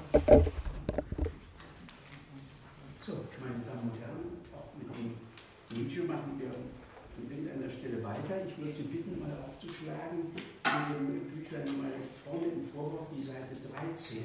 So, meine Damen und Herren, auch mit dem Nietzsche machen wir an irgendeiner Stelle weiter. Ich würde Sie bitten, mal aufzuschlagen, in dem Büchlein mal vorne im Vorwort die Seite 13.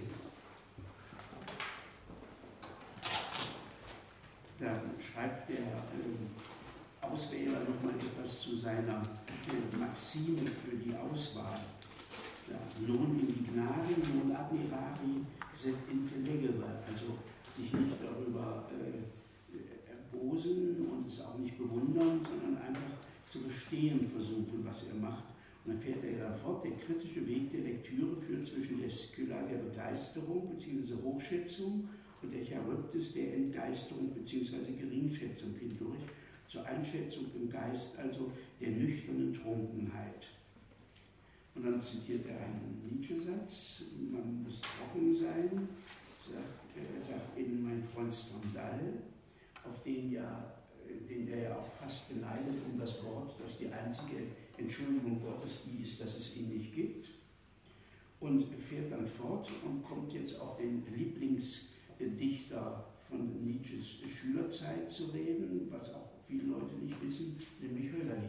Da schreibt der Auswähler nochmal etwas zu seiner Maxime für die Auswahl. Ja, non indignari, non admirari, sed intellegere, also sich nicht darüber erbosen und es auch nicht bewundern, sondern einfach zu verstehen versuchen, was er macht. Und dann fährt er dann fort, der kritische Weg der Lektüre führt zwischen der Skylla der Begeisterung bzw. Hochschätzung und der Charybdis der Entgeisterung bzw. Geringschätzung hindurch, zur Einschätzung im Geist, also der nüchternen Trunkenheit. Und dann zitiert er einen Nietzsche-Satz, man muss trocken sein, sagt eben mein Freund Stendhal, auf den er ja auch fast beneidet um das Wort, dass die einzige Entschuldigung Gottes die ist, dass es ihn nicht gibt. Und fährt dann fort und kommt jetzt auf den Lieblingsdichter von Nietzsches Schülerzeit zu reden, was auch viele Leute nicht wissen, nämlich Hölderlin.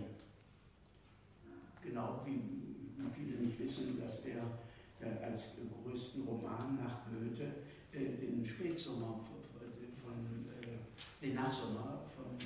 Genau wie viele nicht wissen, dass er als größten Roman nach Goethe den Spätsommer den Nachsommer von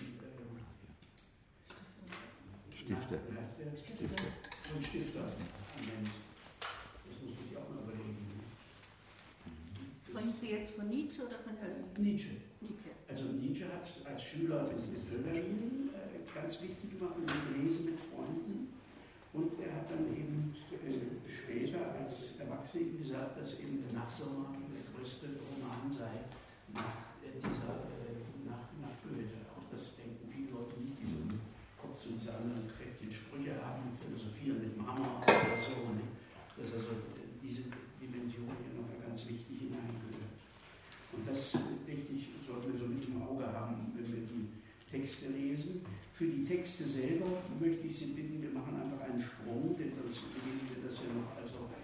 Stifter. Von Stifter nennt. Das muss man sich auch mal überlegen. Sprechen Sie jetzt von Nietzsche oder von Hölderlin? Nietzsche. Nietzsche. Also Nietzsche hat als Schüler Hölderlin ganz wichtig gemacht und gelesen mit Freunden. Und er hat dann eben später als Erwachsener gesagt, dass eben der Nachsommer der größte Roman sei nach Goethe. Auch das denken viele Leute nicht, die so im Kopf so diese anderen kräftigen Sprüche haben und philosophieren mit dem Hammer oder so. Ne? Dass also diese Dimension hier noch ganz wichtig hineingehört. Und das, denke ich, sollten wir so mit im Auge haben, wenn wir die Texte lesen. Für die Texte selber möchte ich Sie bitten, wir machen einfach einen Sprung, denn sonst lesen wir das ja noch,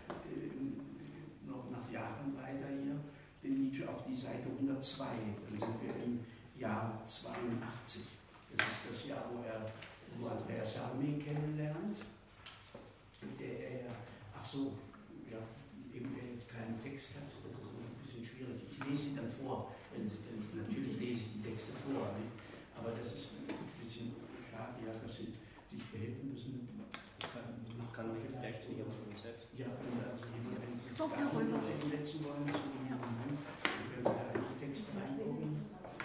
noch nach Jahren weiter hier, den Nietzsche auf die Seite 102. Dann sind wir im Jahr 82. Das ist das Jahr, wo Andreas Salome kennenlernt, eben der jetzt keinen Text hat, das ist noch ein bisschen schwierig. Ich lese sie dann vor, natürlich lese ich die Texte vor, nicht? Aber das ist ein bisschen schade, ja, dass sie sich behelfen müssen. Kann man vielleicht nicht aus uns selbst. Ja, wenn Sie sich da hinsetzen wollen, zu dem Moment, dann können Sie da in die Texte reingucken.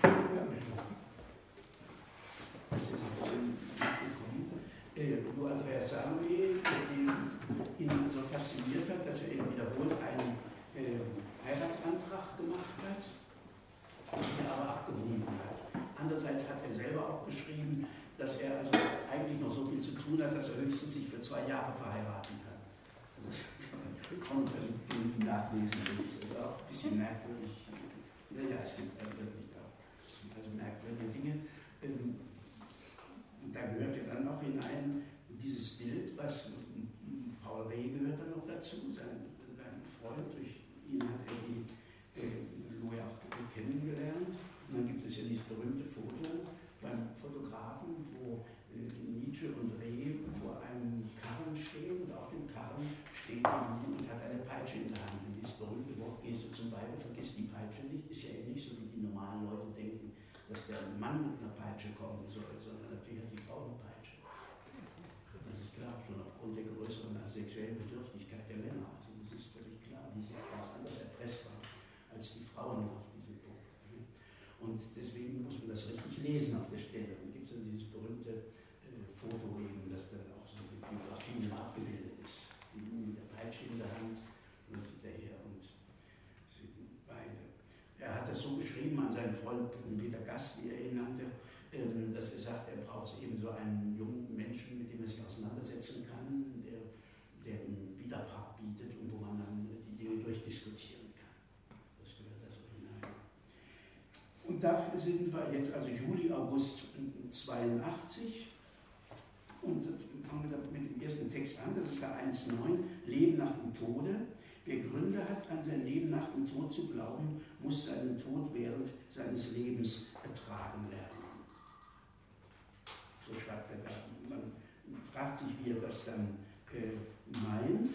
Das ist ein bisschen mitbekommen. Nur Andreas Salome, den ihn so fasziniert hat, dass er wiederholt einen Heiratsantrag gemacht hat, den er aber abgewunken hat. Andererseits hat er selber auch geschrieben, dass er also eigentlich noch so viel zu tun hat, dass er höchstens sich für 2 Jahre verheiraten kann. Also das kann man also nachlesen. Das ist also auch ein bisschen merkwürdig. Ja, es gibt wirklich auch also merkwürdige Dinge. Und da gehört ja dann auch hinein dieses Bild, was Paul Reh gehört dann noch dazu, sein Freund. Durch ihn hat er die Louis auch kennengelernt. Und dann gibt es ja dieses berühmte Foto beim Fotografen, wo Nietzsche und Reh vor einem Karren stehen und auf dem Karren steht Lou und hat eine Peitsche in der Hand. Und dieses berühmte Wort, gehst du zum Weibe, vergiss die Peitsche nicht, ist ja eben nicht so, wie die normalen Leute denken, dass der Mann mit einer Peitsche kommen soll, sondern natürlich hat die Frau eine Peitsche. Das ist klar, schon aufgrund der größeren sexuellen Bedürftigkeit der Männer. Also das ist völlig klar, die sind ganz anders erpressbar als die Frauen auf diesem Punkt. Und deswegen muss man das richtig lesen auf der Stelle. Dann gibt es dann dieses berühmte Foto eben, das dann auch so in Biografien abgebildet ist. Die Lou mit der Peitsche in der Hand, und das ist der Herr und sind beide. Er hat das so geschrieben an seinen Freund Peter Gast, wie er ihn nannte, dass er sagt, er braucht eben so einen jungen Menschen, mit dem er sich auseinandersetzen kann, der einen Widerpart bietet und wo man dann die Dinge durchdiskutieren kann. Das gehört da so hinein. Und dafür sind wir jetzt also Juli, August 82 und fangen wir mit dem ersten Text an, das ist der 1,9, Leben nach dem Tode. Wer Gründe hat, an sein Leben nach dem Tod Tod zu glauben, muss seinen Tod während seines Lebens ertragen lernen. So schreibt er da. Man fragt sich, wie er das dann meint.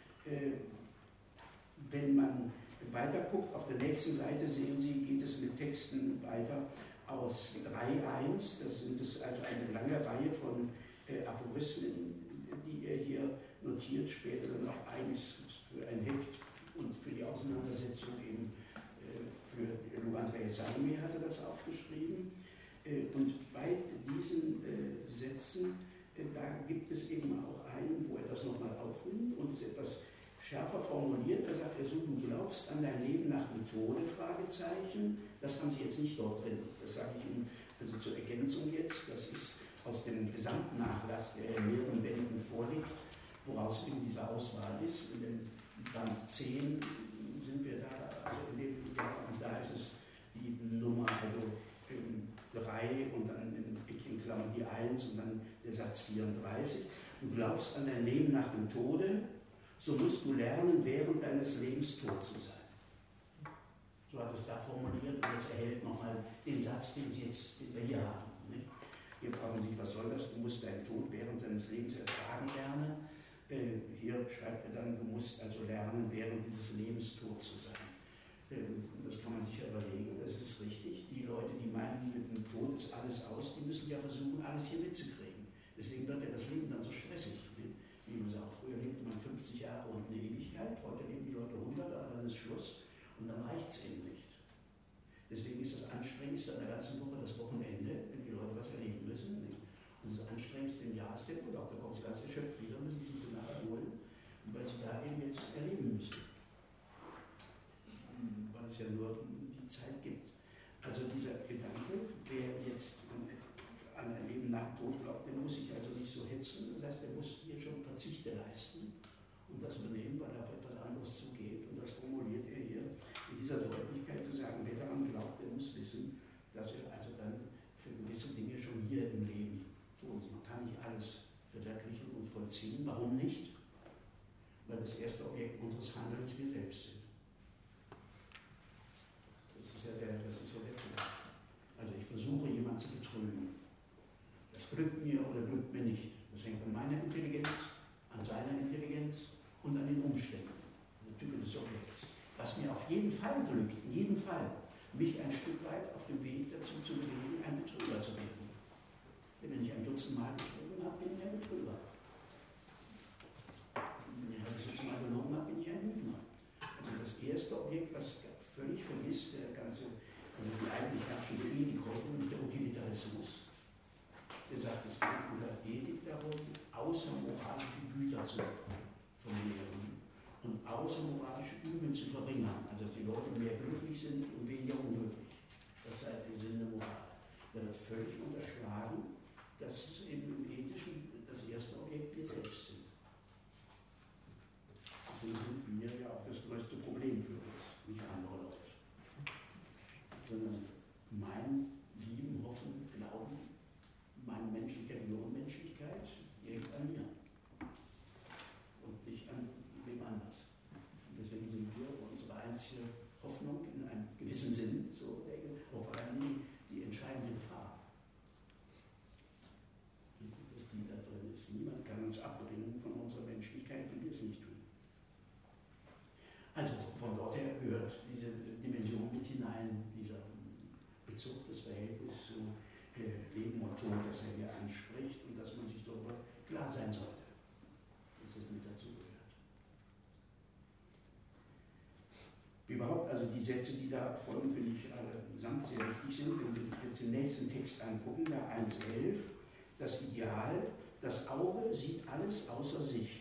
Wenn man weiter guckt, auf der nächsten Seite sehen Sie, geht es mit Texten weiter aus 3.1. Das sind es also eine lange Reihe von Aphorismen, die er hier notiert, später dann auch eines für ein Heft und für die Auseinandersetzung eben für Lou André Salomé hat er das aufgeschrieben. Und bei diesen Sätzen, da gibt es eben auch einen, wo er das nochmal aufnimmt und es etwas schärfer formuliert. Da sagt er so, du glaubst an dein Leben nach dem Tode, Fragezeichen. Das haben Sie jetzt nicht dort drin. Das sage ich Ihnen also zur Ergänzung jetzt. Das ist aus dem Gesamtnachlass, der in mehreren Bänden vorliegt, woraus eben diese Auswahl ist. In dem Band 10 sind wir da, also in dem Jahr, und da ist es die Nummer, also 3 und dann in Klammern die 1 und dann der Satz 34. Du glaubst an dein Leben nach dem Tode, so musst du lernen, während deines Lebens tot zu sein. So hat es da formuliert und das erhält nochmal den Satz, den wir hier haben. Nicht? Hier fragen Sie sich, was soll das? Du musst deinen Tod während deines Lebens ertragen lernen. Hier schreibt er dann, du musst also lernen, während dieses Lebens tot zu sein. Das kann man sich ja überlegen, das ist richtig. Die Leute, die meinen, mit dem Tod ist alles aus, die müssen ja versuchen, alles hier mitzukriegen. Deswegen wird ja das Leben dann so stressig. Wie man sagt, früher lebte man 50 Jahre und eine Ewigkeit, heute leben die Leute 100, aber dann ist Schluss und dann reicht es eben nicht. Deswegen ist das Anstrengendste an der ganzen Woche das Wochenende, wenn die Leute was erleben müssen. Nicht? Und das Anstrengendste im Jahr ist der Urlaub, da kommen sie ganz erschöpft wieder, müssen sich danach erholen, weil sie da eben jetzt erleben müssen. Weil es ja nur die Zeit gibt. Also dieser Gedanke, wer jetzt an ein Leben nach dem Tod glaubt, der muss sich also nicht so hetzen. Das heißt, der muss hier schon Verzichte leisten und das übernehmen, weil er auf etwas anderes zugeht. Und das formuliert er hier in dieser Deutlichkeit zu sagen, wer daran glaubt, der muss wissen, dass er also dann für gewisse Dinge schon hier im Leben tun muss. Man kann nicht alles verwirklichen und vollziehen. Warum nicht? Weil das erste Objekt unseres Handelns wir selbst sind. Das ist ja der Punkt. Also ich versuche, jemanden zu betrügen. Das glückt mir oder glückt mir nicht. Das hängt an meiner Intelligenz, an seiner Intelligenz und an den Umständen, der Type des Objekts. Was mir auf jeden Fall glückt, in jedem Fall, mich ein Stück weit auf dem Weg dazu zu bewegen, ein Betrüger zu werden. Denn wenn ich ein Dutzend Mal betrogen habe, bin ich ein Betrüger. Wenn ich ein Dutzend Mal genommen habe, bin ich ein Lügner. Also das erste Objekt, was völlig vergisst, also die eigentlich herrschende Ethik heute, nicht der Utilitarismus. Der sagt, es geht in der Ethik darum, außermoralische Güter zu vermehren und außermoralische Übel zu verringern. Also dass die Leute mehr glücklich sind und weniger unglücklich. Das sei der Sinn der Moral. Da wird völlig unterschlagen, dass es eben im Ethischen das erste Objekt wir selbst sind. Deswegen sind wir ja auch das größte Problem für uns, nicht andere Leute. Sondern mein Lieben, Hoffen, Glauben, meine Menschlichkeit, die Unmenschlichkeit, hängt an mir. Und nicht an wem anders. Und deswegen sind wir unsere einzige Hoffnung in einem gewissen Sinn, so denke, vor allem die entscheidende Gefahr. Dass die da drin ist. Niemand kann uns abbringen von unserer Menschlichkeit, wenn wir es nicht tun. Also von dort her gehört diese Dimension mit hinein, dieser Bezug, das Verhältnis zu Leben und Tod, das er hier anspricht und dass man sich darüber klar sein sollte, dass es mit dazu gehört. Überhaupt, also die Sätze, die da folgen, finde ich allesamt sehr wichtig sind. Wenn wir jetzt den nächsten Text angucken, da 1.11, das Ideal, das Auge sieht alles außer sich.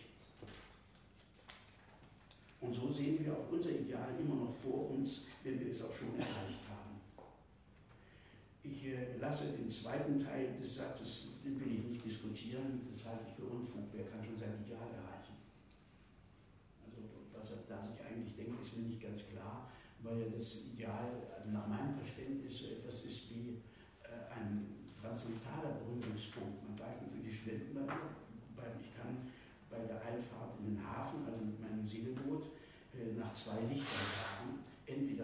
Und so sehen wir auch unser Ideal immer noch vor uns, wenn wir es auch schon erreicht haben. Ich lasse den zweiten Teil des Satzes, den will ich nicht diskutieren, das halte ich für Unfug. Wer kann schon sein Ideal erreichen? Also was er da sich eigentlich denkt, ist mir nicht ganz klar, weil das Ideal, also nach meinem Verständnis, so etwas ist wie ein transzendentaler Berührungspunkt. Man darf für die Studenten, weil ich kann bei der Einfahrt in den Hafen, also mit meinem Segelboot, nach zwei Lichtern fahren. Entweder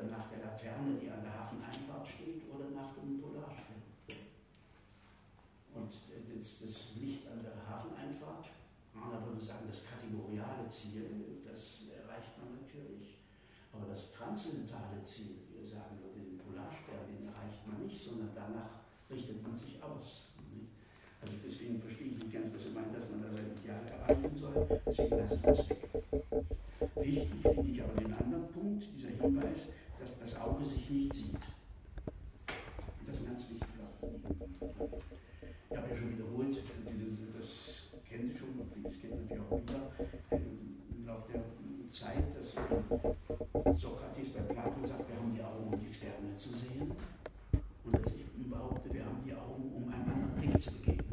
Laterne, die an der Hafeneinfahrt steht, oder nach dem Polarstern. Und das Licht an der Hafeneinfahrt, Rahner würde sagen, das kategoriale Ziel, das erreicht man natürlich. Aber das transzendentale Ziel, wie er sagen würde, den Polarstern, den erreicht man nicht, sondern danach richtet man sich aus. Also deswegen verstehe ich nicht ganz, was er meint, dass man da sein Ideal erreichen soll. Deswegen lasse ich das weg. Wichtig finde ich aber den anderen Punkt, dieser Hinweis, dass das Auge sich nicht sieht. Das ist ein ganz wichtiger Punkt. Ich habe ja schon wiederholt, das kennen Sie schon, und vieles kennt natürlich auch wieder, im Laufe der Zeit, dass Sokrates bei Platon sagt, wir haben die Augen, um die Sterne zu sehen. Und dass ich behaupte, wir haben die Augen, um einem anderen Blick zu begegnen.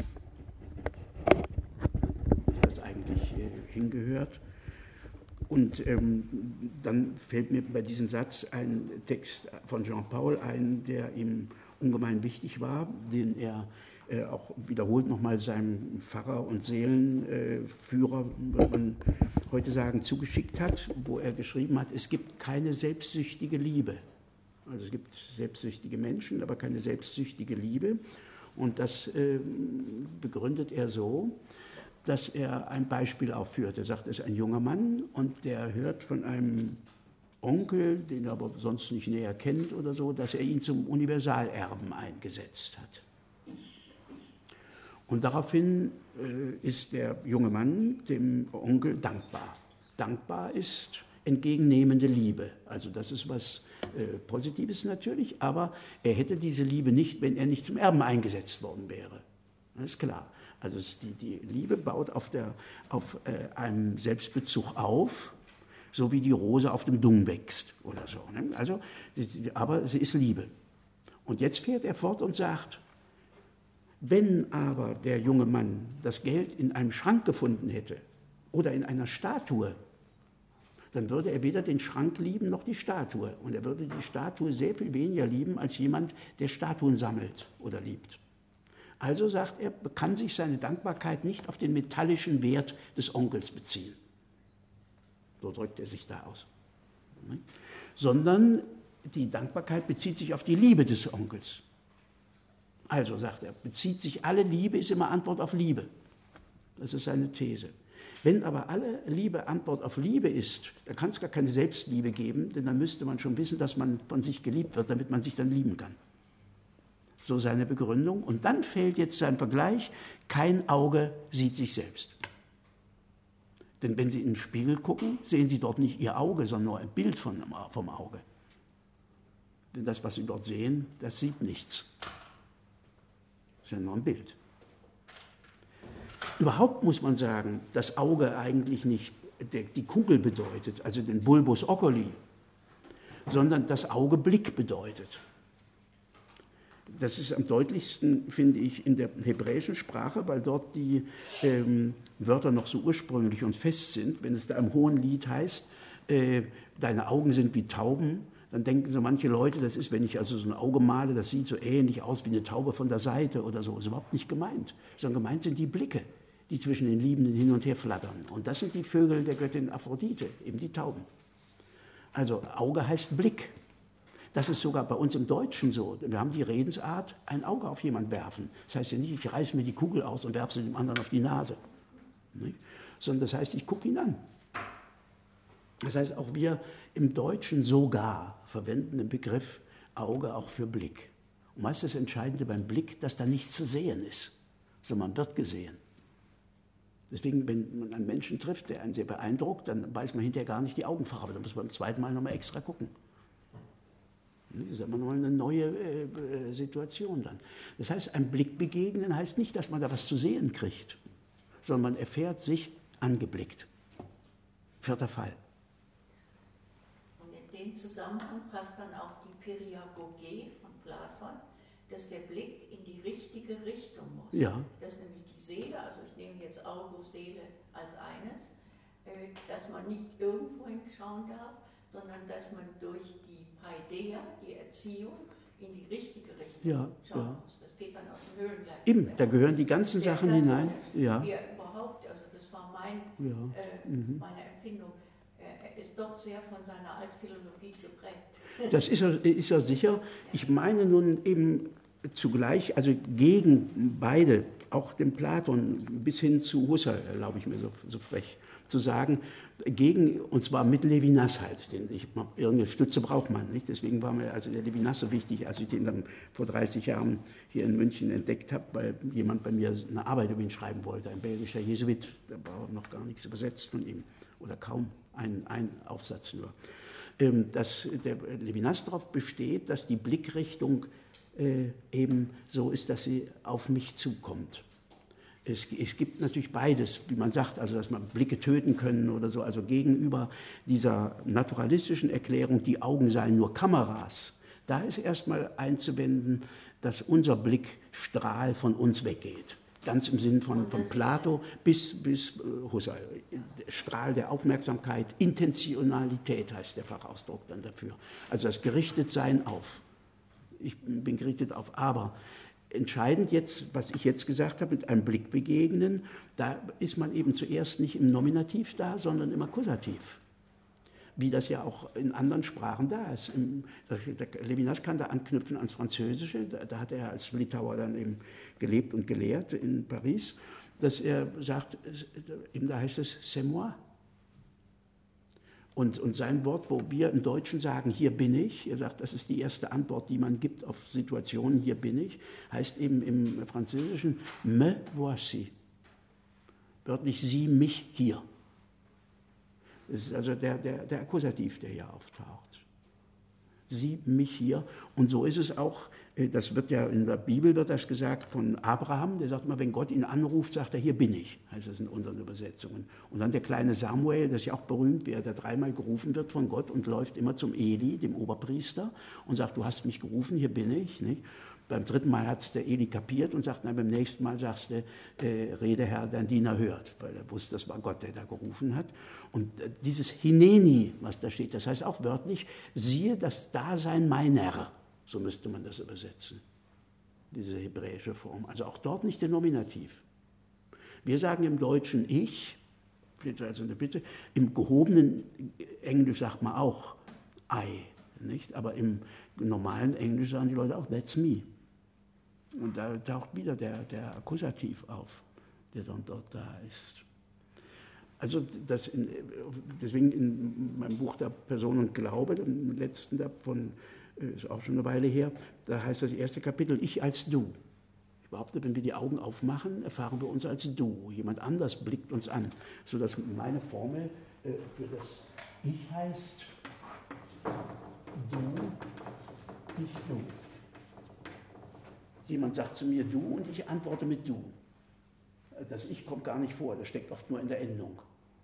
Dass das eigentlich hingehört. Und dann fällt mir bei diesem Satz ein Text von Jean-Paul ein, der ihm ungemein wichtig war, den er auch wiederholt nochmal seinem Pfarrer und Seelenführer, würde man heute sagen, zugeschickt hat, wo er geschrieben hat, es gibt keine selbstsüchtige Liebe. Also es gibt selbstsüchtige Menschen, aber keine selbstsüchtige Liebe. Und das begründet er so, dass er ein Beispiel aufführt. Er sagt, er ist ein junger Mann und der hört von einem Onkel, den er aber sonst nicht näher kennt oder so, dass er ihn zum Universalerben eingesetzt hat. Und daraufhin ist der junge Mann dem Onkel dankbar. Dankbar ist entgegennehmende Liebe. Also das ist was Positives natürlich, aber er hätte diese Liebe nicht, wenn er nicht zum Erben eingesetzt worden wäre. Das ist klar. Also die Liebe baut auf einem Selbstbezug auf, so wie die Rose auf dem Dung wächst oder so. Ne? Also, aber sie ist Liebe. Und jetzt fährt er fort und sagt, wenn aber der junge Mann das Geld in einem Schrank gefunden hätte oder in einer Statue, dann würde er weder den Schrank lieben noch die Statue. Und er würde die Statue sehr viel weniger lieben als jemand, der Statuen sammelt oder liebt. Also sagt er, kann sich seine Dankbarkeit nicht auf den metallischen Wert des Onkels beziehen. So drückt er sich da aus. Sondern die Dankbarkeit bezieht sich auf die Liebe des Onkels. Also, sagt er, bezieht sich alle Liebe, ist immer Antwort auf Liebe. Das ist seine These. Wenn aber alle Liebe Antwort auf Liebe ist, dann kann es gar keine Selbstliebe geben, denn dann müsste man schon wissen, dass man von sich geliebt wird, damit man sich dann lieben kann. So seine Begründung. Und dann fällt jetzt sein Vergleich, kein Auge sieht sich selbst. Denn wenn Sie in den Spiegel gucken, sehen Sie dort nicht Ihr Auge, sondern nur ein Bild vom Auge. Denn das, was Sie dort sehen, das sieht nichts. Das ist ja nur ein Bild. Überhaupt muss man sagen, das Auge eigentlich nicht die Kugel bedeutet, also den Bulbus oculi, sondern das Auge Blick bedeutet. Das ist am deutlichsten, finde ich, in der hebräischen Sprache, weil dort die Wörter noch so ursprünglich und fest sind. Wenn es da im Hohen Lied heißt, deine Augen sind wie Tauben, dann denken so manche Leute, das ist, wenn ich also so ein Auge male, das sieht so ähnlich aus wie eine Taube von der Seite oder so. Das ist überhaupt nicht gemeint, sondern gemeint sind die Blicke, die zwischen den Liebenden hin und her flattern. Und das sind die Vögel der Göttin Aphrodite, eben die Tauben. Also Auge heißt Blick. Das ist sogar bei uns im Deutschen so. Wir haben die Redensart, ein Auge auf jemanden werfen. Das heißt ja nicht, ich reiße mir die Kugel aus und werfe sie dem anderen auf die Nase. Nicht? Sondern das heißt, ich gucke ihn an. Das heißt, auch wir im Deutschen sogar verwenden den Begriff Auge auch für Blick. Und meist das Entscheidende beim Blick, dass da nichts zu sehen ist, sondern man wird gesehen. Deswegen, wenn man einen Menschen trifft, der einen sehr beeindruckt, dann weiß man hinterher gar nicht die Augenfarbe. Dann muss man beim zweiten Mal nochmal extra gucken. Das ist immer noch eine neue Situation dann. Das heißt, ein Blick begegnen heißt nicht, dass man da was zu sehen kriegt, sondern man erfährt sich angeblickt. Vierter Fall. Und in dem Zusammenhang passt dann auch die Periagoge von Platon, dass der Blick in die richtige Richtung muss. Ja. Dass nämlich die Seele, also ich nehme jetzt Auge, Seele als eines, dass man nicht irgendwo hinschauen darf, sondern dass man durch die Paideia, die Erziehung, in die richtige Richtung schauen muss. Das geht dann aus dem Höhlengleich. Eben, da gehören die ganzen Sachen hinein. Ja. Wie er überhaupt, also das war meine Empfindung, er ist doch sehr von seiner Altphilologie geprägt. Das ist er sicher. Ich meine nun eben zugleich, also gegen beide, auch den Platon bis hin zu Husserl, erlaube ich mir so frech zu sagen, gegen, und zwar mit Levinas halt. Irgendeine Stütze braucht man, nicht? Deswegen war mir also der Levinas so wichtig, als ich den dann vor 30 Jahren hier in München entdeckt habe, weil jemand bei mir eine Arbeit über ihn schreiben wollte, ein belgischer Jesuit. Da war noch gar nichts übersetzt von ihm, oder kaum, ein Aufsatz nur. Dass der Levinas darauf besteht, dass die Blickrichtung eben so ist, dass sie auf mich zukommt. Es gibt natürlich beides, wie man sagt, also dass man Blicke töten können oder so, also gegenüber dieser naturalistischen Erklärung, die Augen seien nur Kameras, da ist erstmal einzuwenden, dass unser Blickstrahl von uns weggeht. Ganz im Sinn von Plato bis Husserl. Strahl der Aufmerksamkeit, Intentionalität heißt der Fachausdruck dann dafür. Also das Gerichtetsein auf. Ich bin gerichtet auf, aber entscheidend jetzt, was ich jetzt gesagt habe, mit einem Blick begegnen, da ist man eben zuerst nicht im Nominativ da, sondern im Akkusativ. Wie das ja auch in anderen Sprachen da ist. Levinas kann da anknüpfen ans Französische, da hat er als Litauer dann eben gelebt und gelehrt in Paris, dass er sagt, eben da heißt es c'est moi. Und sein Wort, wo wir im Deutschen sagen, hier bin ich, er sagt, das ist die erste Antwort, die man gibt auf Situationen, hier bin ich, heißt eben im Französischen me voici. Wörtlich, sie, mich, hier. Das ist also der Akkusativ, der hier auftaucht. Sie, mich hier. Und so ist es auch, das wird ja in der Bibel wird das gesagt von Abraham, der sagt immer, wenn Gott ihn anruft, sagt er, hier bin ich, heißt das in unseren Übersetzungen. Und dann der kleine Samuel, das ist ja auch berühmt, der 3-mal gerufen wird von Gott und läuft immer zum Eli, dem Oberpriester, und sagt, du hast mich gerufen, hier bin ich. Nicht? Beim 3. Mal hat es der Eli kapiert und sagt, nein, beim nächsten Mal sagst du, rede Herr, dein Diener hört, weil er wusste, das war Gott, der da gerufen hat. Und dieses Hineni, was da steht, das heißt auch wörtlich, siehe das Dasein meiner, so müsste man das übersetzen, diese hebräische Form. Also auch dort nicht der Nominativ. Wir sagen im Deutschen ich, also eine Bitte, im gehobenen Englisch sagt man auch I, nicht? Aber im normalen Englisch sagen die Leute auch that's me. Und da taucht wieder der Akkusativ auf, der dann dort da ist. Also deswegen in meinem Buch der Person und Glaube, dem letzten davon, ist auch schon eine Weile her, da heißt das erste Kapitel, ich als du. Ich behaupte, wenn wir die Augen aufmachen, erfahren wir uns als du. Jemand anders blickt uns an, sodass meine Formel für das Ich heißt du, ich du. Jemand sagt zu mir du und ich antworte mit du. Das Ich kommt gar nicht vor, das steckt oft nur in der Endung.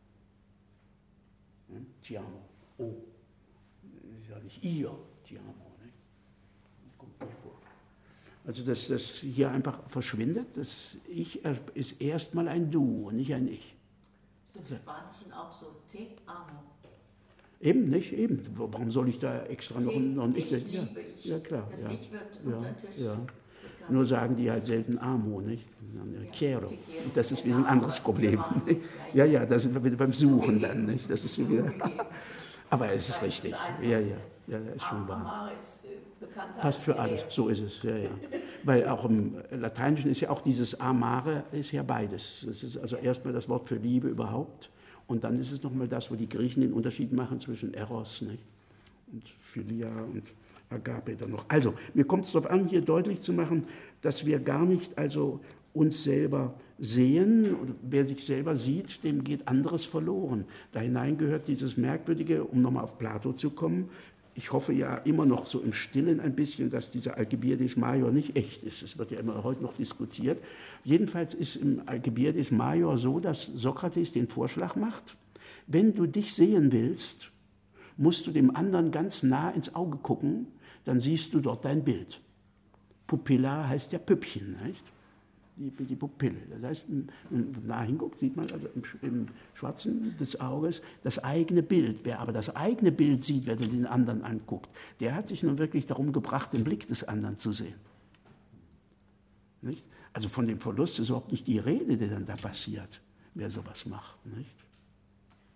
Ti amo. Oh. Ich sage nicht ihr, ti amo. Das kommt nicht vor. Also, dass das hier einfach verschwindet, das Ich ist erstmal ein Du und nicht ein Ich. Ist im Spanischen auch so, te amo. Eben, nicht? Eben. Warum soll ich da extra noch ein Ich sagen? Ja, klar. Das ja. Ich wird unter Tisch. Ja. Nur sagen die halt selten Amo, nicht? Quiero. Das ist wieder ein anderes Problem. Ja, da sind wir wieder beim Suchen dann, nicht? Das ist wieder. Aber es ist richtig. Ja, ist schon wahr. Passt für alles, so ist es. Ja. Weil auch im Lateinischen ist ja auch dieses Amare, ist ja beides. Das ist also erstmal das Wort für Liebe überhaupt. Und dann ist es nochmal das, wo die Griechen den Unterschied machen zwischen Eros, nicht? Und Philia und Agape dann noch. Also, mir kommt es darauf an, hier deutlich zu machen, dass wir gar nicht also uns selber sehen. Und wer sich selber sieht, dem geht anderes verloren. Da hinein gehört dieses Merkwürdige, um nochmal auf Plato zu kommen. Ich hoffe ja immer noch so im Stillen ein bisschen, dass dieser Alcibiades Major nicht echt ist. Es wird ja immer heute noch diskutiert. Jedenfalls ist im Alcibiades Major so, dass Sokrates den Vorschlag macht, wenn du dich sehen willst, musst du dem anderen ganz nah ins Auge gucken, dann siehst du dort dein Bild. Pupilla heißt ja Püppchen, nicht? Die Pupille. Das heißt, wenn man nah hinguckt, sieht man also im Schwarzen des Auges das eigene Bild. Wer aber das eigene Bild sieht, wer den anderen anguckt, der hat sich nun wirklich darum gebracht, den Blick des anderen zu sehen. Nicht? Also von dem Verlust ist überhaupt nicht die Rede, die dann da passiert, wer sowas macht. Nicht?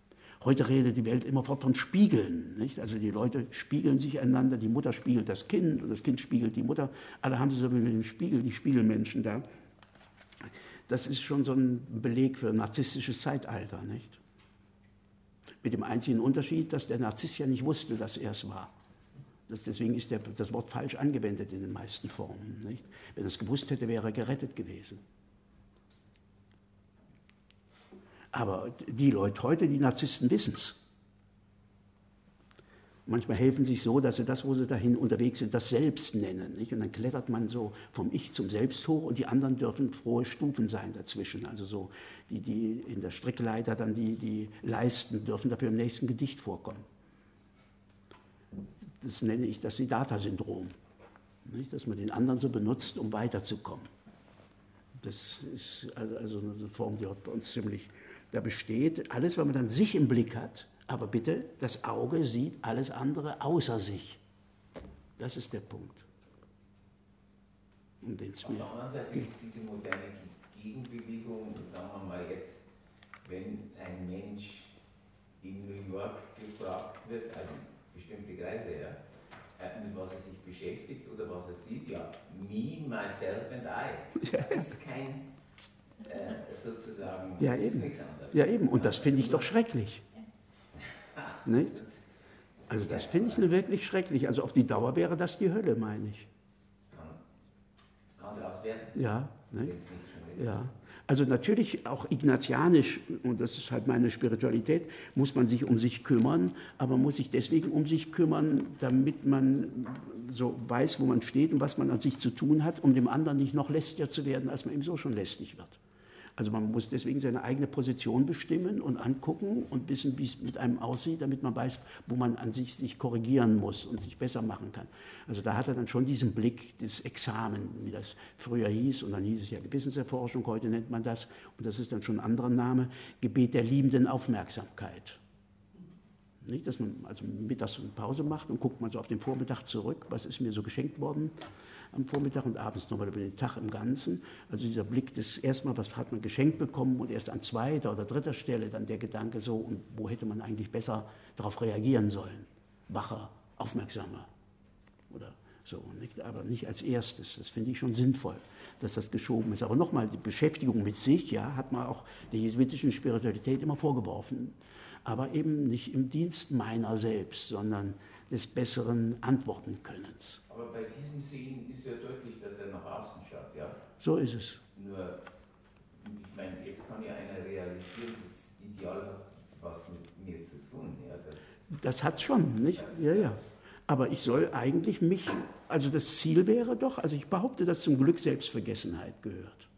Heute redet die Welt immerfort von Spiegeln. Nicht? Also die Leute spiegeln sich einander, die Mutter spiegelt das Kind und das Kind spiegelt die Mutter. Alle haben sie so mit dem Spiegel, die Spiegelmenschen da. Das ist schon so ein Beleg für ein narzisstisches Zeitalter. Nicht? Mit dem einzigen Unterschied, dass der Narzisst ja nicht wusste, dass er es war. Deswegen ist das Wort falsch angewendet in den meisten Formen. Nicht? Wenn er es gewusst hätte, wäre er gerettet gewesen. Aber die Leute heute, die Narzissten, wissen es. Manchmal helfen sich so, dass sie das, wo sie dahin unterwegs sind, das Selbst nennen. Nicht? Und dann klettert man so vom Ich zum Selbst hoch und die anderen dürfen frohe Stufen sein dazwischen. Also so die in der Strickleiter dann die Leisten dürfen dafür im nächsten Gedicht vorkommen. Das nenne ich das Siddhartha-Syndrom. Dass man den anderen so benutzt, um weiterzukommen. Das ist also eine Form, die bei uns ziemlich da besteht. Alles, weil man dann sich im Blick hat, aber bitte, das Auge sieht alles andere außer sich. Das ist der Punkt. Auf der anderen Seite ist diese moderne Gegenbewegung, sagen wir mal jetzt, wenn ein Mensch in New York gefragt wird, also bestimmte Kreise, ja, mit was er sich beschäftigt oder was er sieht, ja, me, myself and I. Ja. Das ist kein, sozusagen, ja, ist eben. Nichts anderes. Ja, eben, und das finde ich doch schrecklich. Nicht? Also das finde ich wirklich schrecklich. Also auf die Dauer wäre das die Hölle, meine ich. Kann daraus werden? Ja, wenn es nicht schon ist. Ja. Also natürlich auch ignatianisch, und das ist halt meine Spiritualität, muss man sich um sich kümmern, aber muss sich deswegen um sich kümmern, damit man so weiß, wo man steht und was man an sich zu tun hat, um dem anderen nicht noch lästiger zu werden, als man ihm so schon lästig wird. Also man muss deswegen seine eigene Position bestimmen und angucken und wissen, wie es mit einem aussieht, damit man weiß, wo man an sich korrigieren muss und sich besser machen kann. Also da hat er dann schon diesen Blick des Examen, wie das früher hieß, und dann hieß es ja Gewissenserforschung, heute nennt man das, und das ist dann schon ein anderer Name, Gebet der liebenden Aufmerksamkeit. Nicht, dass man also mittags eine Pause macht und guckt man so auf den Vormittag zurück, was ist mir so geschenkt worden am Vormittag und abends nochmal über den Tag im Ganzen. Also dieser Blick des erstmal, was hat man geschenkt bekommen und erst an zweiter oder dritter Stelle dann der Gedanke so, und wo hätte man eigentlich besser darauf reagieren sollen? Wacher, aufmerksamer oder so, nicht? Aber nicht als erstes. Das finde ich schon sinnvoll, dass das geschoben ist. Aber nochmal, die Beschäftigung mit sich, ja, hat man auch der jesuitischen Spiritualität immer vorgeworfen, aber eben nicht im Dienst meiner selbst, sondern des besseren Antwortenkönnens. Aber bei diesem Sehen ist ja deutlich, dass er nach außen schaut, ja? So ist es. Nur, ich meine, jetzt kann ja einer realisieren, das Ideal hat was mit mir zu tun. Ja? Das hat es schon, nicht? Ja, ja. Aber ich soll eigentlich mich, also das Ziel wäre doch, also ich behaupte, dass zum Glück Selbstvergessenheit gehört.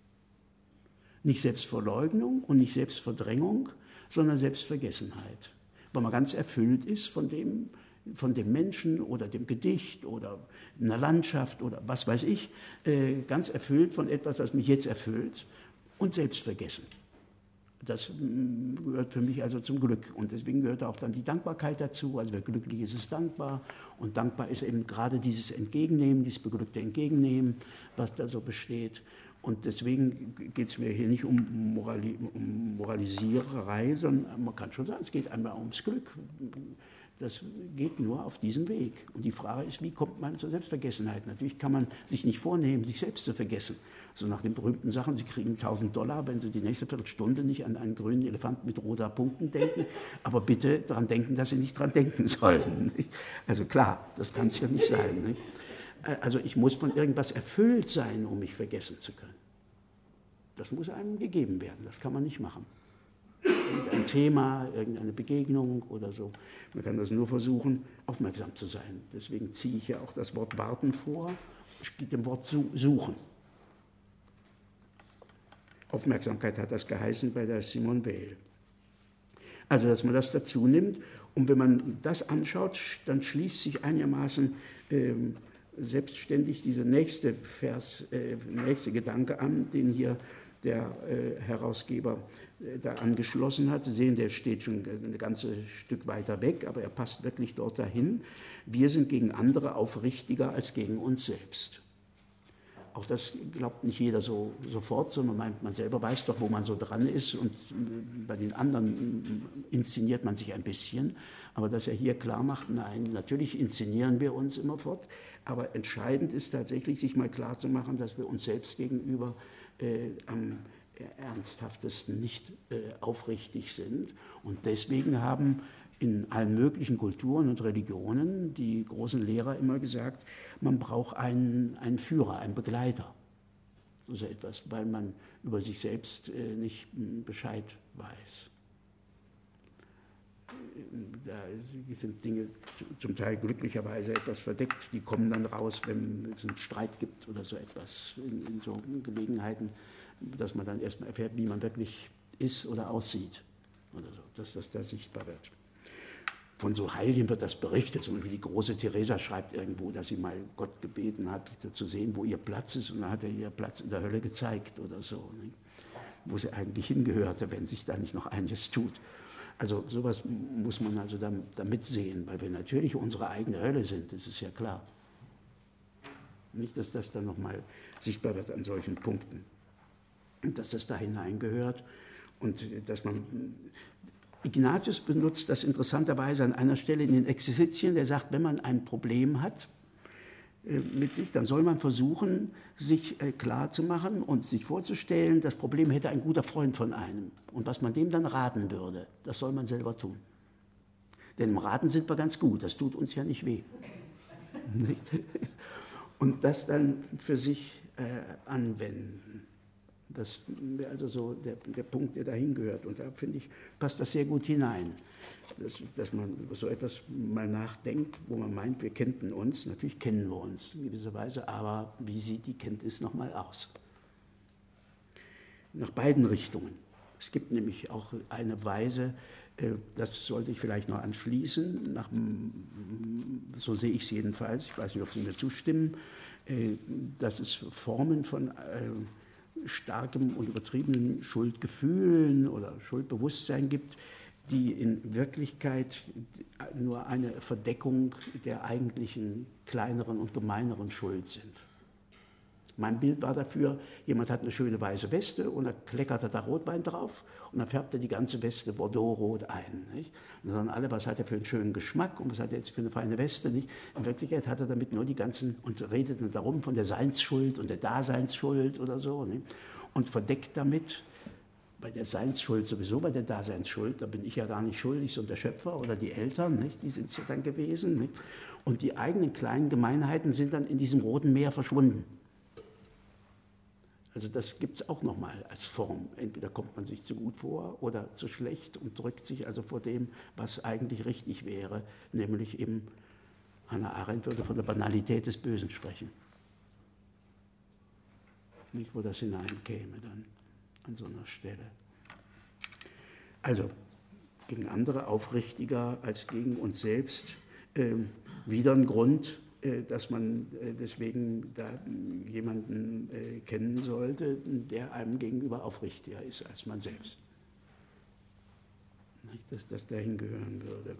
Nicht Selbstverleugnung und nicht Selbstverdrängung, sondern Selbstvergessenheit. Weil man ganz erfüllt ist von dem Menschen oder dem Gedicht oder einer Landschaft oder was weiß ich, ganz erfüllt von etwas, was mich jetzt erfüllt, und selbstvergessen. Das gehört für mich also zum Glück. Und deswegen gehört auch dann die Dankbarkeit dazu. Also wer glücklich ist, ist dankbar. Und dankbar ist eben gerade dieses Entgegennehmen, dieses beglückte Entgegennehmen, was da so besteht. Und deswegen geht es mir hier nicht um Moralisiererei, sondern man kann schon sagen, es geht einmal ums Glück. Das geht nur auf diesem Weg. Und die Frage ist, wie kommt man zur Selbstvergessenheit? Natürlich kann man sich nicht vornehmen, sich selbst zu vergessen. So nach den berühmten Sachen, Sie kriegen $1000, wenn Sie die nächste Viertelstunde nicht an einen grünen Elefanten mit roter Punkten denken, aber bitte daran denken, dass Sie nicht daran denken sollen. Also klar, das kann es ja nicht sein. Also ich muss von irgendwas erfüllt sein, um mich vergessen zu können. Das muss einem gegeben werden, das kann man nicht machen. Irgendein Thema, irgendeine Begegnung oder so. Man kann das nur versuchen, aufmerksam zu sein. Deswegen ziehe ich ja auch das Wort warten vor, steht dem Wort suchen. Aufmerksamkeit hat das geheißen bei der Simone Weil. Also, dass man das dazu nimmt, und wenn man das anschaut, dann schließt sich einigermaßen selbstständig dieser nächste Vers, nächste Gedanke an, den hier der Herausgeber da angeschlossen hat. Sie sehen, der steht schon ein ganzes Stück weiter weg, aber er passt wirklich dort dahin. Wir sind gegen andere aufrichtiger als gegen uns selbst. auch das glaubt nicht jeder sofort, sondern man selber weiß doch, wo man so dran ist und bei den anderen inszeniert man sich ein bisschen. Aber dass er hier klar macht, nein, natürlich inszenieren wir uns immerfort, aber entscheidend ist tatsächlich, sich mal klar zu machen, dass wir uns selbst gegenüber am ernsthaftesten nicht aufrichtig sind. Und deswegen haben in allen möglichen Kulturen und Religionen die großen Lehrer immer gesagt, man braucht einen Führer, einen Begleiter. So etwas, weil man über sich selbst nicht Bescheid weiß. Da sind Dinge zum Teil glücklicherweise etwas verdeckt, die kommen dann raus, wenn es einen Streit gibt oder so etwas, in so Gelegenheiten, dass man dann erstmal erfährt, wie man wirklich ist oder aussieht, oder so, dass das da sichtbar wird. Von so Heiligen wird das berichtet, zum Beispiel die große Theresa schreibt irgendwo, dass sie mal Gott gebeten hat, zu sehen, wo ihr Platz ist, und dann hat er ihr Platz in der Hölle gezeigt oder so, nicht? Wo sie eigentlich hingehörte, wenn sich da nicht noch einiges tut. Also sowas muss man also damit sehen, weil wir natürlich unsere eigene Hölle sind, das ist ja klar. Nicht, dass das dann nochmal sichtbar wird an solchen Punkten. Und dass das da hineingehört und dass man... Ignatius benutzt das interessanterweise an einer Stelle in den Exerzitien, der sagt, wenn man ein Problem hat mit sich, dann soll man versuchen, sich klarzumachen und sich vorzustellen, das Problem hätte ein guter Freund von einem. Und was man dem dann raten würde, das soll man selber tun. Denn im Raten sind wir ganz gut, das tut uns ja nicht weh. Und das dann für sich anwenden. Das wäre also so der Punkt, der dahin gehört. Und da, finde ich, passt das sehr gut hinein, dass man über so etwas mal nachdenkt, wo man meint, wir kennten uns. Natürlich kennen wir uns in gewisser Weise, aber wie sieht die Kenntnis nochmal aus? Nach beiden Richtungen. Es gibt nämlich auch eine Weise, das sollte ich vielleicht noch anschließen, so sehe ich es jedenfalls, ich weiß nicht, ob Sie mir zustimmen, dass es Formen von starkem und übertriebenen Schuldgefühlen oder Schuldbewusstsein gibt, die in Wirklichkeit nur eine Verdeckung der eigentlichen kleineren und gemeineren Schuld sind. Mein Bild war dafür, jemand hat eine schöne weiße Weste und da kleckert er da Rotwein drauf und dann färbt er die ganze Weste Bordeaux-rot ein. Nicht? Und dann sagen alle, was hat er für einen schönen Geschmack und was hat er jetzt für eine feine Weste. Nicht? In Wirklichkeit hat er damit nur die ganzen, und redet dann darum von der Seinsschuld und der Daseinsschuld oder so. Nicht? Und verdeckt damit, bei der Seinsschuld sowieso, bei der Daseinsschuld, da bin ich ja gar nicht schuldig, sondern der Schöpfer oder die Eltern, nicht? Die sind es ja dann gewesen. Nicht? Und die eigenen kleinen Gemeinheiten sind dann in diesem Roten Meer verschwunden. Also das gibt es auch nochmal als Form. Entweder kommt man sich zu gut vor oder zu schlecht und drückt sich also vor dem, was eigentlich richtig wäre, nämlich eben, Hannah Arendt würde von der Banalität des Bösen sprechen. Nicht, wo das hineinkäme dann an so einer Stelle. Also gegen andere aufrichtiger als gegen uns selbst, wieder ein Grund, dass man deswegen da jemanden kennen sollte, der einem gegenüber aufrichtiger ist als man selbst. Dass das dahin gehören würde.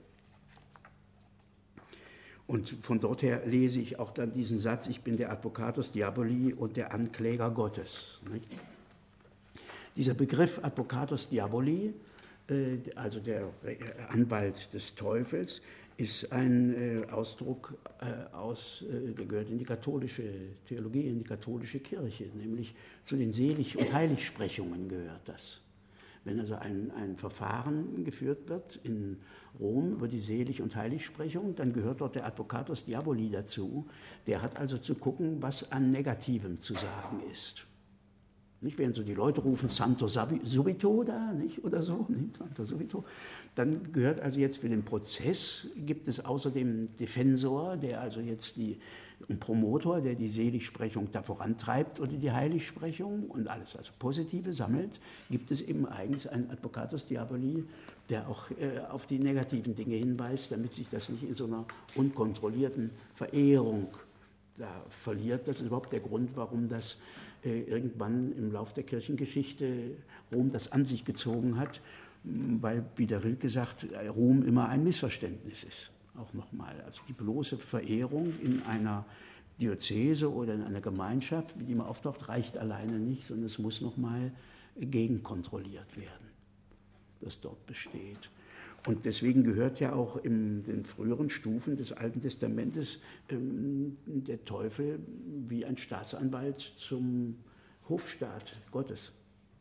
Und von dort her lese ich auch dann diesen Satz, ich bin der Advocatus Diaboli und der Ankläger Gottes. Nicht? Dieser Begriff Advocatus Diaboli, also der Anwalt des Teufels, ist ein Ausdruck der gehört in die katholische Theologie, in die katholische Kirche, nämlich zu den Selig- und Heiligsprechungen gehört das. Wenn also ein Verfahren geführt wird in Rom über die Selig- und Heiligsprechung, dann gehört dort der Advocatus Diaboli dazu. Der hat also zu gucken, was an Negativem zu sagen ist. Nicht, während so die Leute rufen Santo Subito da, nicht, oder so, nicht, Santo Subito, dann gehört also jetzt für den Prozess, gibt es außerdem einen Defensor, der also jetzt einen Promotor, der die Seligsprechung da vorantreibt oder die Heiligsprechung und alles also Positive sammelt, gibt es eben eigentlich einen Advocatus Diaboli, der auch auf die negativen Dinge hinweist, damit sich das nicht in so einer unkontrollierten Verehrung da verliert. Das ist überhaupt der Grund, warum das irgendwann im Lauf der Kirchengeschichte Rom das an sich gezogen hat, weil, wie der Rilke sagt, Ruhm immer ein Missverständnis ist. Auch nochmal, also die bloße Verehrung in einer Diözese oder in einer Gemeinschaft, wie die mal auftaucht, reicht alleine nicht, sondern es muss nochmal gegenkontrolliert werden, das dort besteht. Und deswegen gehört ja auch in den früheren Stufen des Alten Testamentes der Teufel wie ein Staatsanwalt zum Hofstaat Gottes.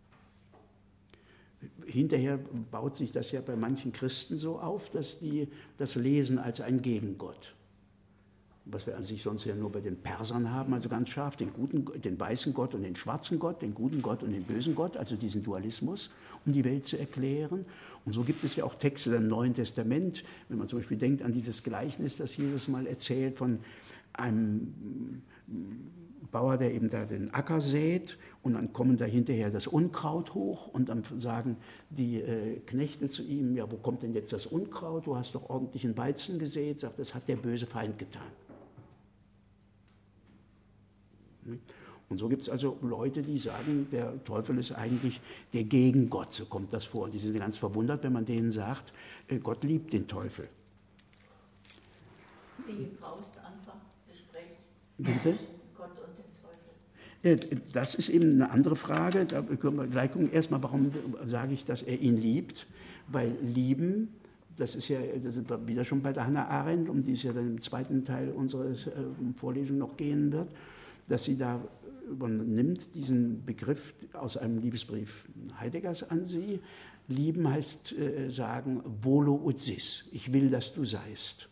Hinterher baut sich das ja bei manchen Christen so auf, dass die das lesen als ein Gegengott. Was wir an sich sonst ja nur bei den Persern haben, also ganz scharf, den weißen Gott und den schwarzen Gott, den guten Gott und den bösen Gott, also diesen Dualismus, um die Welt zu erklären. Und so gibt es ja auch Texte im Neuen Testament, wenn man zum Beispiel denkt an dieses Gleichnis, das Jesus mal erzählt von einem Bauer, der eben da den Acker sät und dann kommen da hinterher das Unkraut hoch und dann sagen die Knechte zu ihm, ja, wo kommt denn jetzt das Unkraut? Du hast doch ordentlichen Weizen gesät, sagt, das hat der böse Feind getan. Und so gibt es also Leute, die sagen, der Teufel ist eigentlich der Gegengott, so kommt das vor. Und die sind ganz verwundert, wenn man denen sagt, Gott liebt den Teufel. Sie Faust einfach Gespräch Bitte? zwischen Gott und dem Teufel. Das ist eben eine andere Frage. Da können wir gleich gucken. Erstmal, warum sage ich, dass er ihn liebt? Weil lieben, das ist ja, da sind wir wieder schon bei der Hannah Arendt, um die es ja dann im zweiten Teil unserer Vorlesung noch gehen wird, dass sie da übernimmt diesen Begriff aus einem Liebesbrief Heideggers an sie. Lieben heißt sagen, volo ut sis, ich will, dass du seist.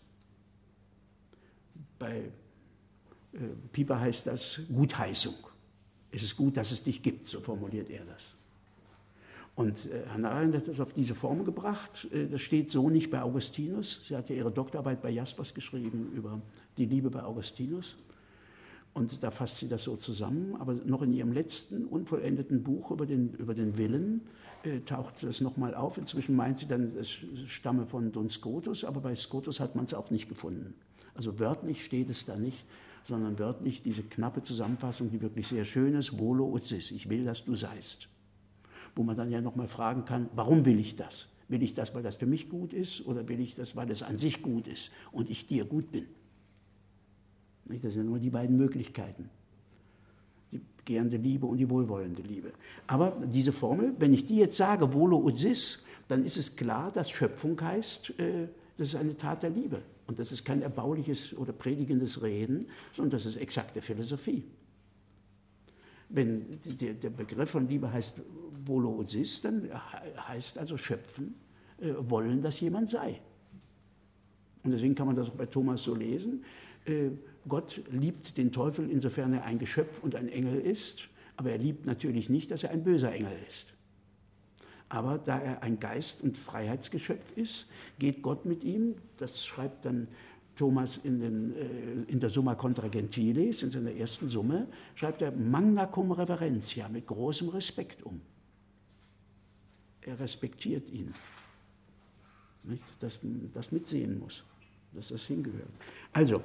Bei Pieper heißt das Gutheißung. Es ist gut, dass es dich gibt, so formuliert er das. Und Hannah Arendt hat das auf diese Form gebracht. Das steht so nicht bei Augustinus. Sie hat ja ihre Doktorarbeit bei Jaspers geschrieben über die Liebe bei Augustinus. Und da fasst sie das so zusammen. Aber noch in ihrem letzten, unvollendeten Buch über den Willen taucht das nochmal auf. Inzwischen meint sie dann, es stamme von Duns Scotus, aber bei Scotus hat man es auch nicht gefunden. Also wörtlich steht es da nicht, sondern wörtlich diese knappe Zusammenfassung, die wirklich sehr schön ist, volo ut sis, ich will, dass du seist. Wo man dann ja nochmal fragen kann, warum will ich das? Will ich das, weil das für mich gut ist, oder will ich das, weil es an sich gut ist und ich dir gut bin? Das sind nur die beiden Möglichkeiten, die begehrende Liebe und die wohlwollende Liebe. Aber diese Formel, wenn ich die jetzt sage, volo ut sis, dann ist es klar, dass Schöpfung heißt, das ist eine Tat der Liebe. Und das ist kein erbauliches oder predigendes Reden, sondern das ist exakte Philosophie. Wenn der Begriff von Liebe heißt volo ut sis, dann heißt also schöpfen, wollen, dass jemand sei. Und deswegen kann man das auch bei Thomas so lesen. Gott liebt den Teufel, insofern er ein Geschöpf und ein Engel ist, aber er liebt natürlich nicht, dass er ein böser Engel ist. Aber da er ein Geist- und Freiheitsgeschöpf ist, geht Gott mit ihm, das schreibt dann Thomas in der Summa Contra Gentiles, in seiner ersten Summe, schreibt er magna cum reverentia, mit großem Respekt um. Er respektiert ihn, nicht? Dass das mitsehen muss, dass das hingehört. Also,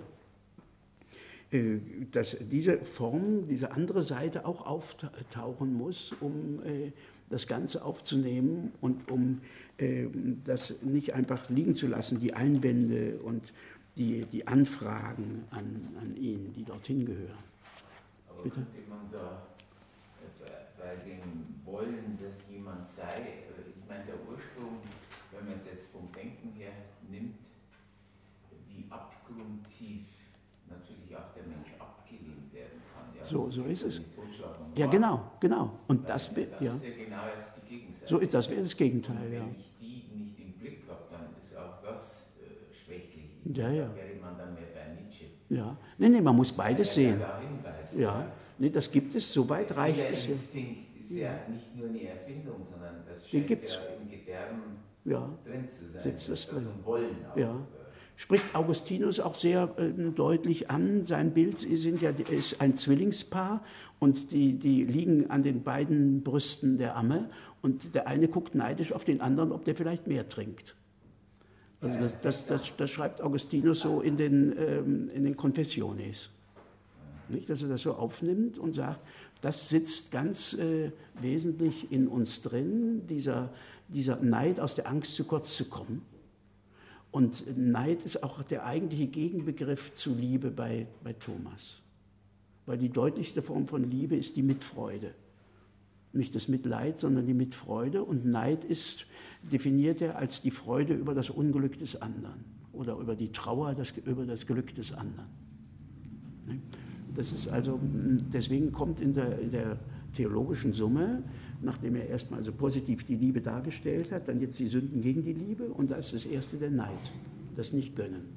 dass diese Form, diese andere Seite auch auftauchen muss, um das Ganze aufzunehmen und um das nicht einfach liegen zu lassen, die Einwände und die Anfragen an ihn, die dorthin gehören. Aber bitte? Könnte man da bei dem Wollen, dass jemand sei, ich meine, der Ursprung, wenn man es jetzt vom Denken her nimmt, wie abgrundtief natürlich auch der Mensch abgelehnt werden kann. Ja? So ist es. Ja, genau. Und das ist ja genau jetzt die Gegenseite. So ist das wäre das Gegenteil. Und wenn ja. ich die nicht im Blick habe, dann ist auch das schwächlich. Ja. Da wäre man dann mehr bei Nietzsche. Ja, nee, man muss beides sehen. Da hinweist, ja, nee, das gibt es, soweit reicht es. Der Instinkt ist ja nicht nur eine Erfindung, sondern das scheint ja im Gedärm drin zu sein. Sitzt das drin. Wollen auch. Ja. Spricht Augustinus auch sehr deutlich an. Sein Bild ist ein Zwillingspaar und die liegen an den beiden Brüsten der Amme und der eine guckt neidisch auf den anderen, ob der vielleicht mehr trinkt. Also das schreibt Augustinus so in den Confessiones. Nicht, dass er das so aufnimmt und sagt, das sitzt ganz wesentlich in uns drin, dieser Neid aus der Angst, zu kurz zu kommen. Und Neid ist auch der eigentliche Gegenbegriff zu Liebe bei Thomas. Weil die deutlichste Form von Liebe ist die Mitfreude. Nicht das Mitleid, sondern die Mitfreude. Und Neid definiert er als die Freude über das Unglück des anderen oder über die Trauer über das Glück des anderen. Das ist also, deswegen kommt in der theologischen Summe, nachdem er erstmal also positiv die Liebe dargestellt hat, dann jetzt die Sünden gegen die Liebe, und da ist das erste der Neid, das Nicht-Gönnen.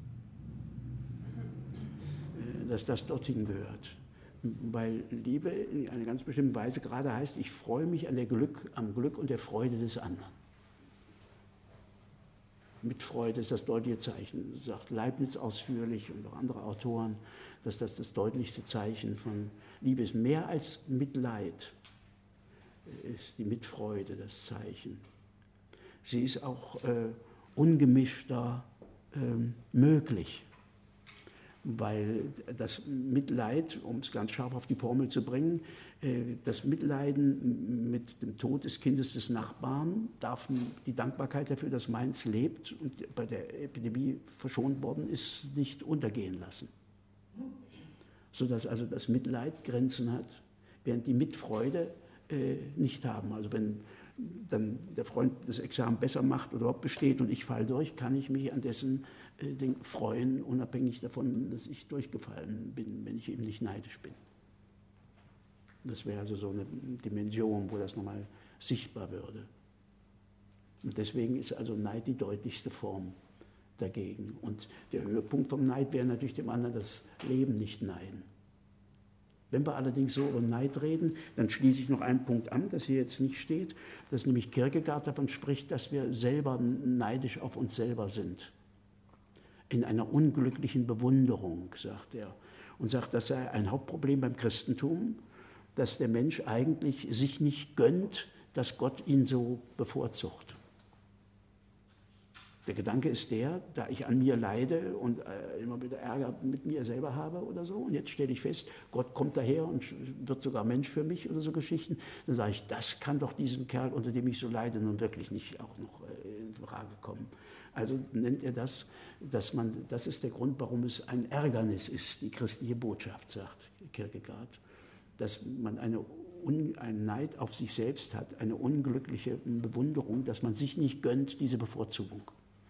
Dass das dorthin gehört. Weil Liebe in einer ganz bestimmten Weise gerade heißt, ich freue mich am Glück und der Freude des anderen. Mitfreude ist das deutliche Zeichen, sagt Leibniz ausführlich und auch andere Autoren, dass das deutlichste Zeichen von Liebe ist. Mehr als Mitleid ist die Mitfreude das Zeichen. Sie ist auch ungemischter möglich. Weil das Mitleid, um es ganz scharf auf die Formel zu bringen, das Mitleiden mit dem Tod des Kindes des Nachbarn darf die Dankbarkeit dafür, dass meins lebt und bei der Epidemie verschont worden ist, nicht untergehen lassen. Sodass also das Mitleid Grenzen hat, während die Mitfreude nicht haben. Also wenn dann der Freund das Examen besser macht oder überhaupt besteht und ich falle durch, kann ich mich an dessen freuen, unabhängig davon, dass ich durchgefallen bin, wenn ich eben nicht neidisch bin. Das wäre also so eine Dimension, wo das nochmal sichtbar würde. Und deswegen ist also Neid die deutlichste Form dagegen. Und der Höhepunkt vom Neid wäre natürlich dem anderen das Leben nicht neiden. Wenn wir allerdings so über Neid reden, dann schließe ich noch einen Punkt an, das hier jetzt nicht steht, dass nämlich Kierkegaard davon spricht, dass wir selber neidisch auf uns selber sind. In einer unglücklichen Bewunderung, sagt er. Und sagt, das sei ein Hauptproblem beim Christentum, dass der Mensch eigentlich sich nicht gönnt, dass Gott ihn so bevorzugt. Der Gedanke ist der, da ich an mir leide und immer wieder Ärger mit mir selber habe oder so, und jetzt stelle ich fest, Gott kommt daher und wird sogar Mensch für mich oder so Geschichten, dann sage ich, das kann doch diesem Kerl, unter dem ich so leide, nun wirklich nicht auch noch in Frage kommen. Also nennt er das, das ist der Grund, warum es ein Ärgernis ist, die christliche Botschaft, sagt Kierkegaard, dass man einen Neid auf sich selbst hat, eine unglückliche Bewunderung, dass man sich nicht gönnt, diese Bevorzugung.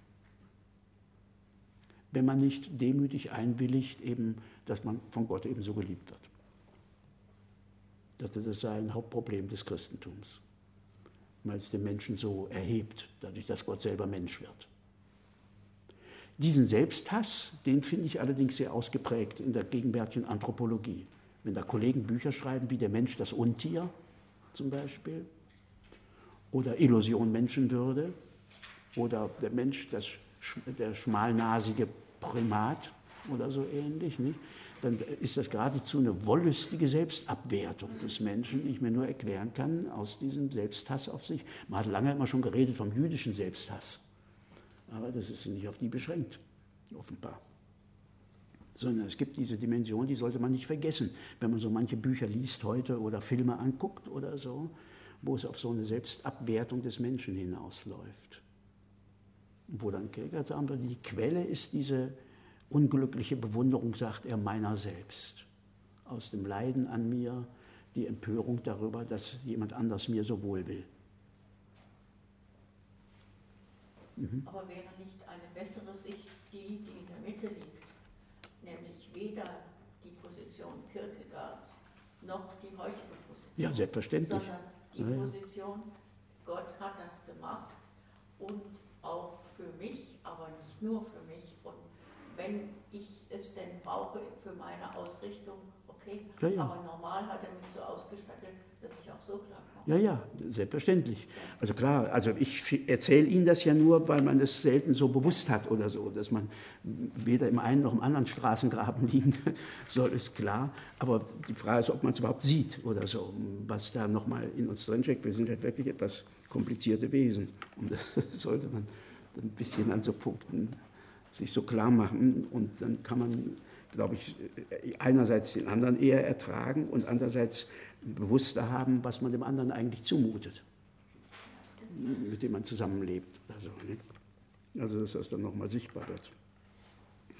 Wenn man nicht demütig einwilligt, eben, dass man von Gott eben so geliebt wird. Das sei ein Hauptproblem des Christentums, weil es den Menschen so erhebt, dadurch, dass Gott selber Mensch wird. Diesen Selbsthass, den finde ich allerdings sehr ausgeprägt in der gegenwärtigen Anthropologie. Wenn da Kollegen Bücher schreiben, wie der Mensch das Untier zum Beispiel, oder Illusion Menschenwürde, oder der Mensch der schmalnasige Primat oder so ähnlich, nicht? Dann ist das geradezu eine wollüstige Selbstabwertung des Menschen, die ich mir nur erklären kann aus diesem Selbsthass auf sich. Man hat lange immer schon geredet vom jüdischen Selbsthass, aber das ist nicht auf die beschränkt, offenbar. Sondern es gibt diese Dimension, die sollte man nicht vergessen, wenn man so manche Bücher liest heute oder Filme anguckt oder so, wo es auf so eine Selbstabwertung des Menschen hinausläuft. Wo dann Kierkegaard sagen würde, die Quelle ist diese unglückliche Bewunderung, sagt er, meiner selbst. Aus dem Leiden an mir, die Empörung darüber, dass jemand anders mir so wohl will. Aber wäre nicht eine bessere Sicht die in der Mitte liegt, nämlich weder die Position Kierkegaards noch die heutige Position, ja, selbstverständlich, sondern die Position, Gott hat das gemacht und auch für mich, aber nicht nur für mich. Und wenn ich es denn brauche für meine Ausrichtung, okay, ja. Aber normal hat er mich so ausgestattet, dass ich auch so klarkomme. Ja, selbstverständlich. Also klar, also ich erzähle Ihnen das ja nur, weil man das selten so bewusst hat oder so, dass man weder im einen noch im anderen Straßengraben liegen soll, ist klar. Aber die Frage ist, ob man es überhaupt sieht oder so, was da nochmal in uns drinsteckt. Wir sind halt wirklich etwas komplizierte Wesen. Und das sollte man ein bisschen an so Punkten sich so klar machen. Und dann kann man, glaube ich, einerseits den anderen eher ertragen und andererseits bewusster haben, was man dem anderen eigentlich zumutet, mit dem man zusammenlebt. Also dass das dann nochmal sichtbar wird.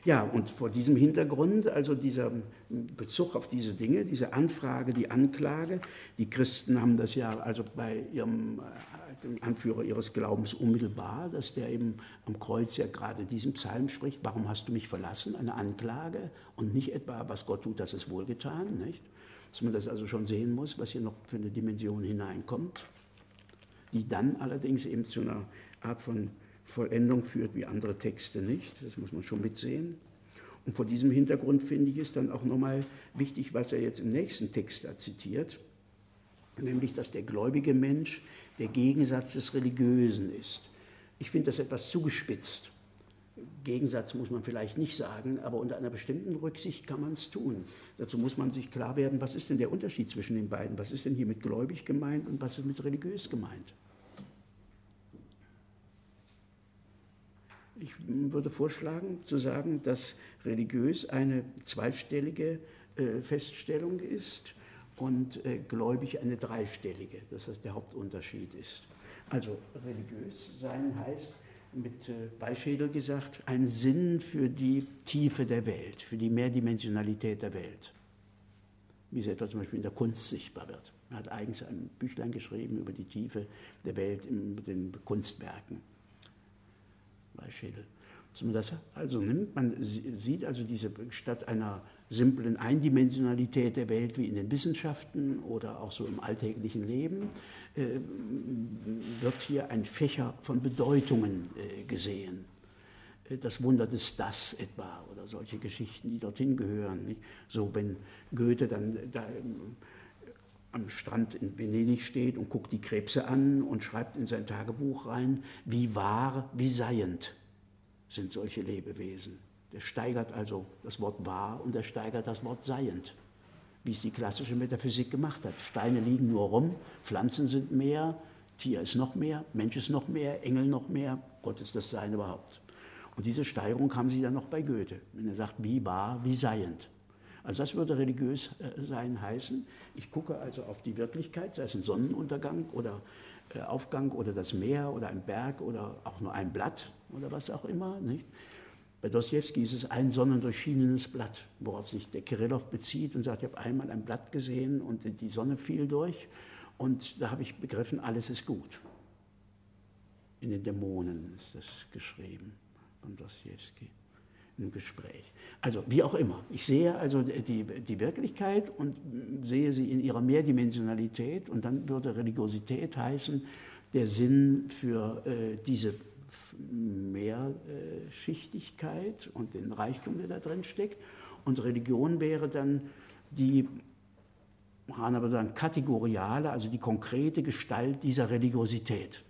Ja, und vor diesem Hintergrund, also dieser Bezug auf diese Dinge, diese Anfrage, die Anklage, die Christen haben das ja also bei ihrem dem Anführer ihres Glaubens unmittelbar, dass der eben am Kreuz ja gerade diesen Psalm spricht, warum hast du mich verlassen, eine Anklage und nicht etwa, was Gott tut, das ist wohlgetan, nicht? Dass man das also schon sehen muss, was hier noch für eine Dimension hineinkommt, die dann allerdings eben zu einer Art von Vollendung führt, wie andere Texte nicht, das muss man schon mitsehen. Und vor diesem Hintergrund finde ich es dann auch nochmal wichtig, was er jetzt im nächsten Text da zitiert, nämlich, dass der gläubige Mensch der Gegensatz des Religiösen ist. Ich finde das etwas zugespitzt. Gegensatz muss man vielleicht nicht sagen, aber unter einer bestimmten Rücksicht kann man es tun. Dazu muss man sich klar werden, was ist denn der Unterschied zwischen den beiden? Was ist denn hier mit gläubig gemeint und was ist mit religiös gemeint? Ich würde vorschlagen, zu sagen, dass religiös eine zweistellige Feststellung ist und gläubig eine dreistellige, dass das der Hauptunterschied ist. Also religiös sein heißt, mit Weischädel gesagt, ein Sinn für die Tiefe der Welt, für die Mehrdimensionalität der Welt, wie es etwa zum Beispiel in der Kunst sichtbar wird. Er hat eigens ein Büchlein geschrieben über die Tiefe der Welt in den Kunstwerken. Weischädel. Dass man das also nimmt, man sieht also diese, statt einer simplen Eindimensionalität der Welt wie in den Wissenschaften oder auch so im alltäglichen Leben, wird hier ein Fächer von Bedeutungen gesehen. Das Wunder des Das etwa oder solche Geschichten, die dorthin gehören. Nicht? So, wenn Goethe dann da am Strand in Venedig steht und guckt die Krebse an und schreibt in sein Tagebuch rein, wie wahr, wie seiend sind solche Lebewesen. Der steigert also das Wort wahr und er steigert das Wort seiend, wie es die klassische Metaphysik gemacht hat. Steine liegen nur rum, Pflanzen sind mehr, Tier ist noch mehr, Mensch ist noch mehr, Engel noch mehr, Gott ist das Sein überhaupt. Und diese Steigerung haben Sie dann noch bei Goethe, wenn er sagt, wie wahr, wie seiend. Also das würde religiös sein heißen. Ich gucke also auf die Wirklichkeit, sei es ein Sonnenuntergang oder Aufgang oder das Meer oder ein Berg oder auch nur ein Blatt oder was auch immer. Nicht? Bei Dostojewski ist es ein sonnendurchschienenes Blatt, worauf sich der Kirillow bezieht und sagt, ich habe einmal ein Blatt gesehen und die Sonne fiel durch und da habe ich begriffen, alles ist gut. In den Dämonen ist das geschrieben von Dostojewski. Im Gespräch. Also wie auch immer. Ich sehe also die Wirklichkeit und sehe sie in ihrer Mehrdimensionalität und dann würde Religiosität heißen, der Sinn für diese Mehrschichtigkeit und den Reichtum, der da drin steckt. Und Religion wäre dann die, Hahn würde sagen, kategoriale, also die konkrete Gestalt dieser Religiosität.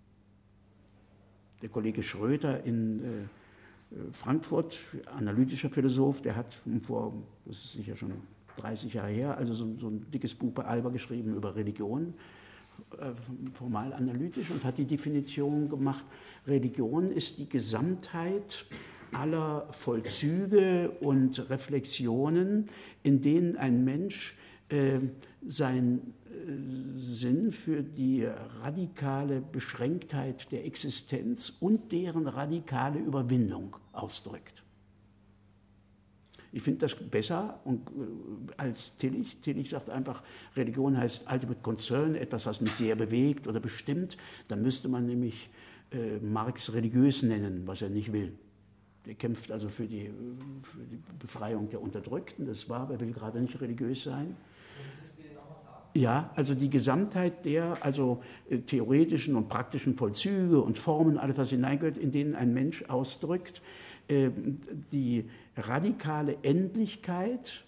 Der Kollege Schröter in Frankfurt, analytischer Philosoph, der hat vor, das ist sicher schon 30 Jahre her, also so ein dickes Buch bei Alba geschrieben über Religion, formal analytisch, und hat die Definition gemacht, Religion ist die Gesamtheit aller Vollzüge und Reflexionen, in denen ein Mensch seinen Sinn für die radikale Beschränktheit der Existenz und deren radikale Überwindung ausdrückt. Ich finde das besser als Tillich. Tillich sagt einfach, Religion heißt Ultimate Concern, etwas, was mich sehr bewegt oder bestimmt. Dann müsste man nämlich Marx religiös nennen, was er nicht will. Der kämpft also für die Befreiung der Unterdrückten, das war, er will gerade nicht religiös sein. Ja, also die Gesamtheit der theoretischen und praktischen Vollzüge und Formen, alles was hineingehört, in denen ein Mensch ausdrückt, die radikale Endlichkeit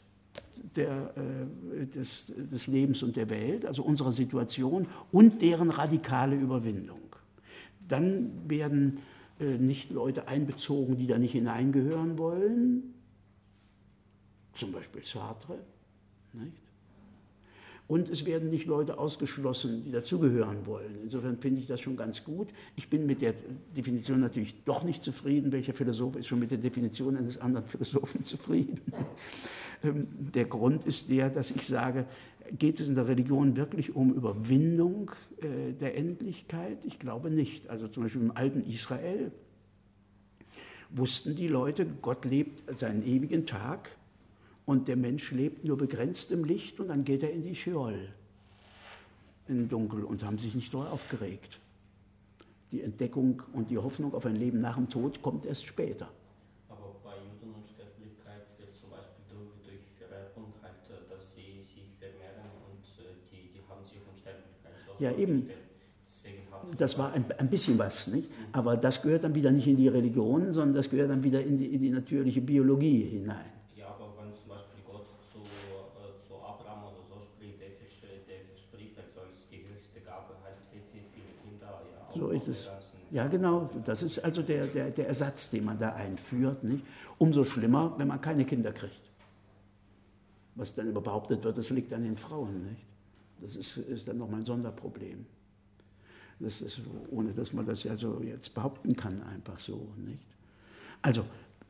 des Lebens und der Welt, also unserer Situation und deren radikale Überwindung. Dann werden nicht Leute einbezogen, die da nicht hineingehören wollen, zum Beispiel Sartre, nicht? Und es werden nicht Leute ausgeschlossen, die dazugehören wollen. Insofern finde ich das schon ganz gut. Ich bin mit der Definition natürlich doch nicht zufrieden. Welcher Philosoph ist schon mit der Definition eines anderen Philosophen zufrieden? Der Grund ist der, dass ich sage, geht es in der Religion wirklich um Überwindung der Endlichkeit? Ich glaube nicht. Also zum Beispiel im alten Israel wussten die Leute, Gott lebt seinen ewigen Tag und der Mensch lebt nur begrenzt im Licht und dann geht er in die Scheol, in den Dunkel, und haben sich nicht darüber aufgeregt. Die Entdeckung und die Hoffnung auf ein Leben nach dem Tod kommt erst später. Aber bei Juden Unsterblichkeit wird zum Beispiel durch Vererbung halt, dass sie sich vermehren und die haben sich Unsterblichkeit so Ja, eben. Deswegen haben sie Das war ein bisschen was, nicht? Aber das gehört dann wieder nicht in die Religion, sondern das gehört dann wieder in die natürliche Biologie hinein. ja, aber wenn zum Beispiel Gott zu Abraham oder so spricht, der verspricht, er soll die höchste Gabe halt für viele Kinder. Ja, So ist es. Ja, genau. Das ist also der Ersatz, den man da einführt. Nicht? Umso schlimmer, wenn man keine Kinder kriegt. Was dann immer behauptet wird, das liegt an den Frauen. Nicht? Das ist dann nochmal ein Sonderproblem. Das ist, ohne dass man das ja so jetzt behaupten kann, einfach so. Nicht? Also,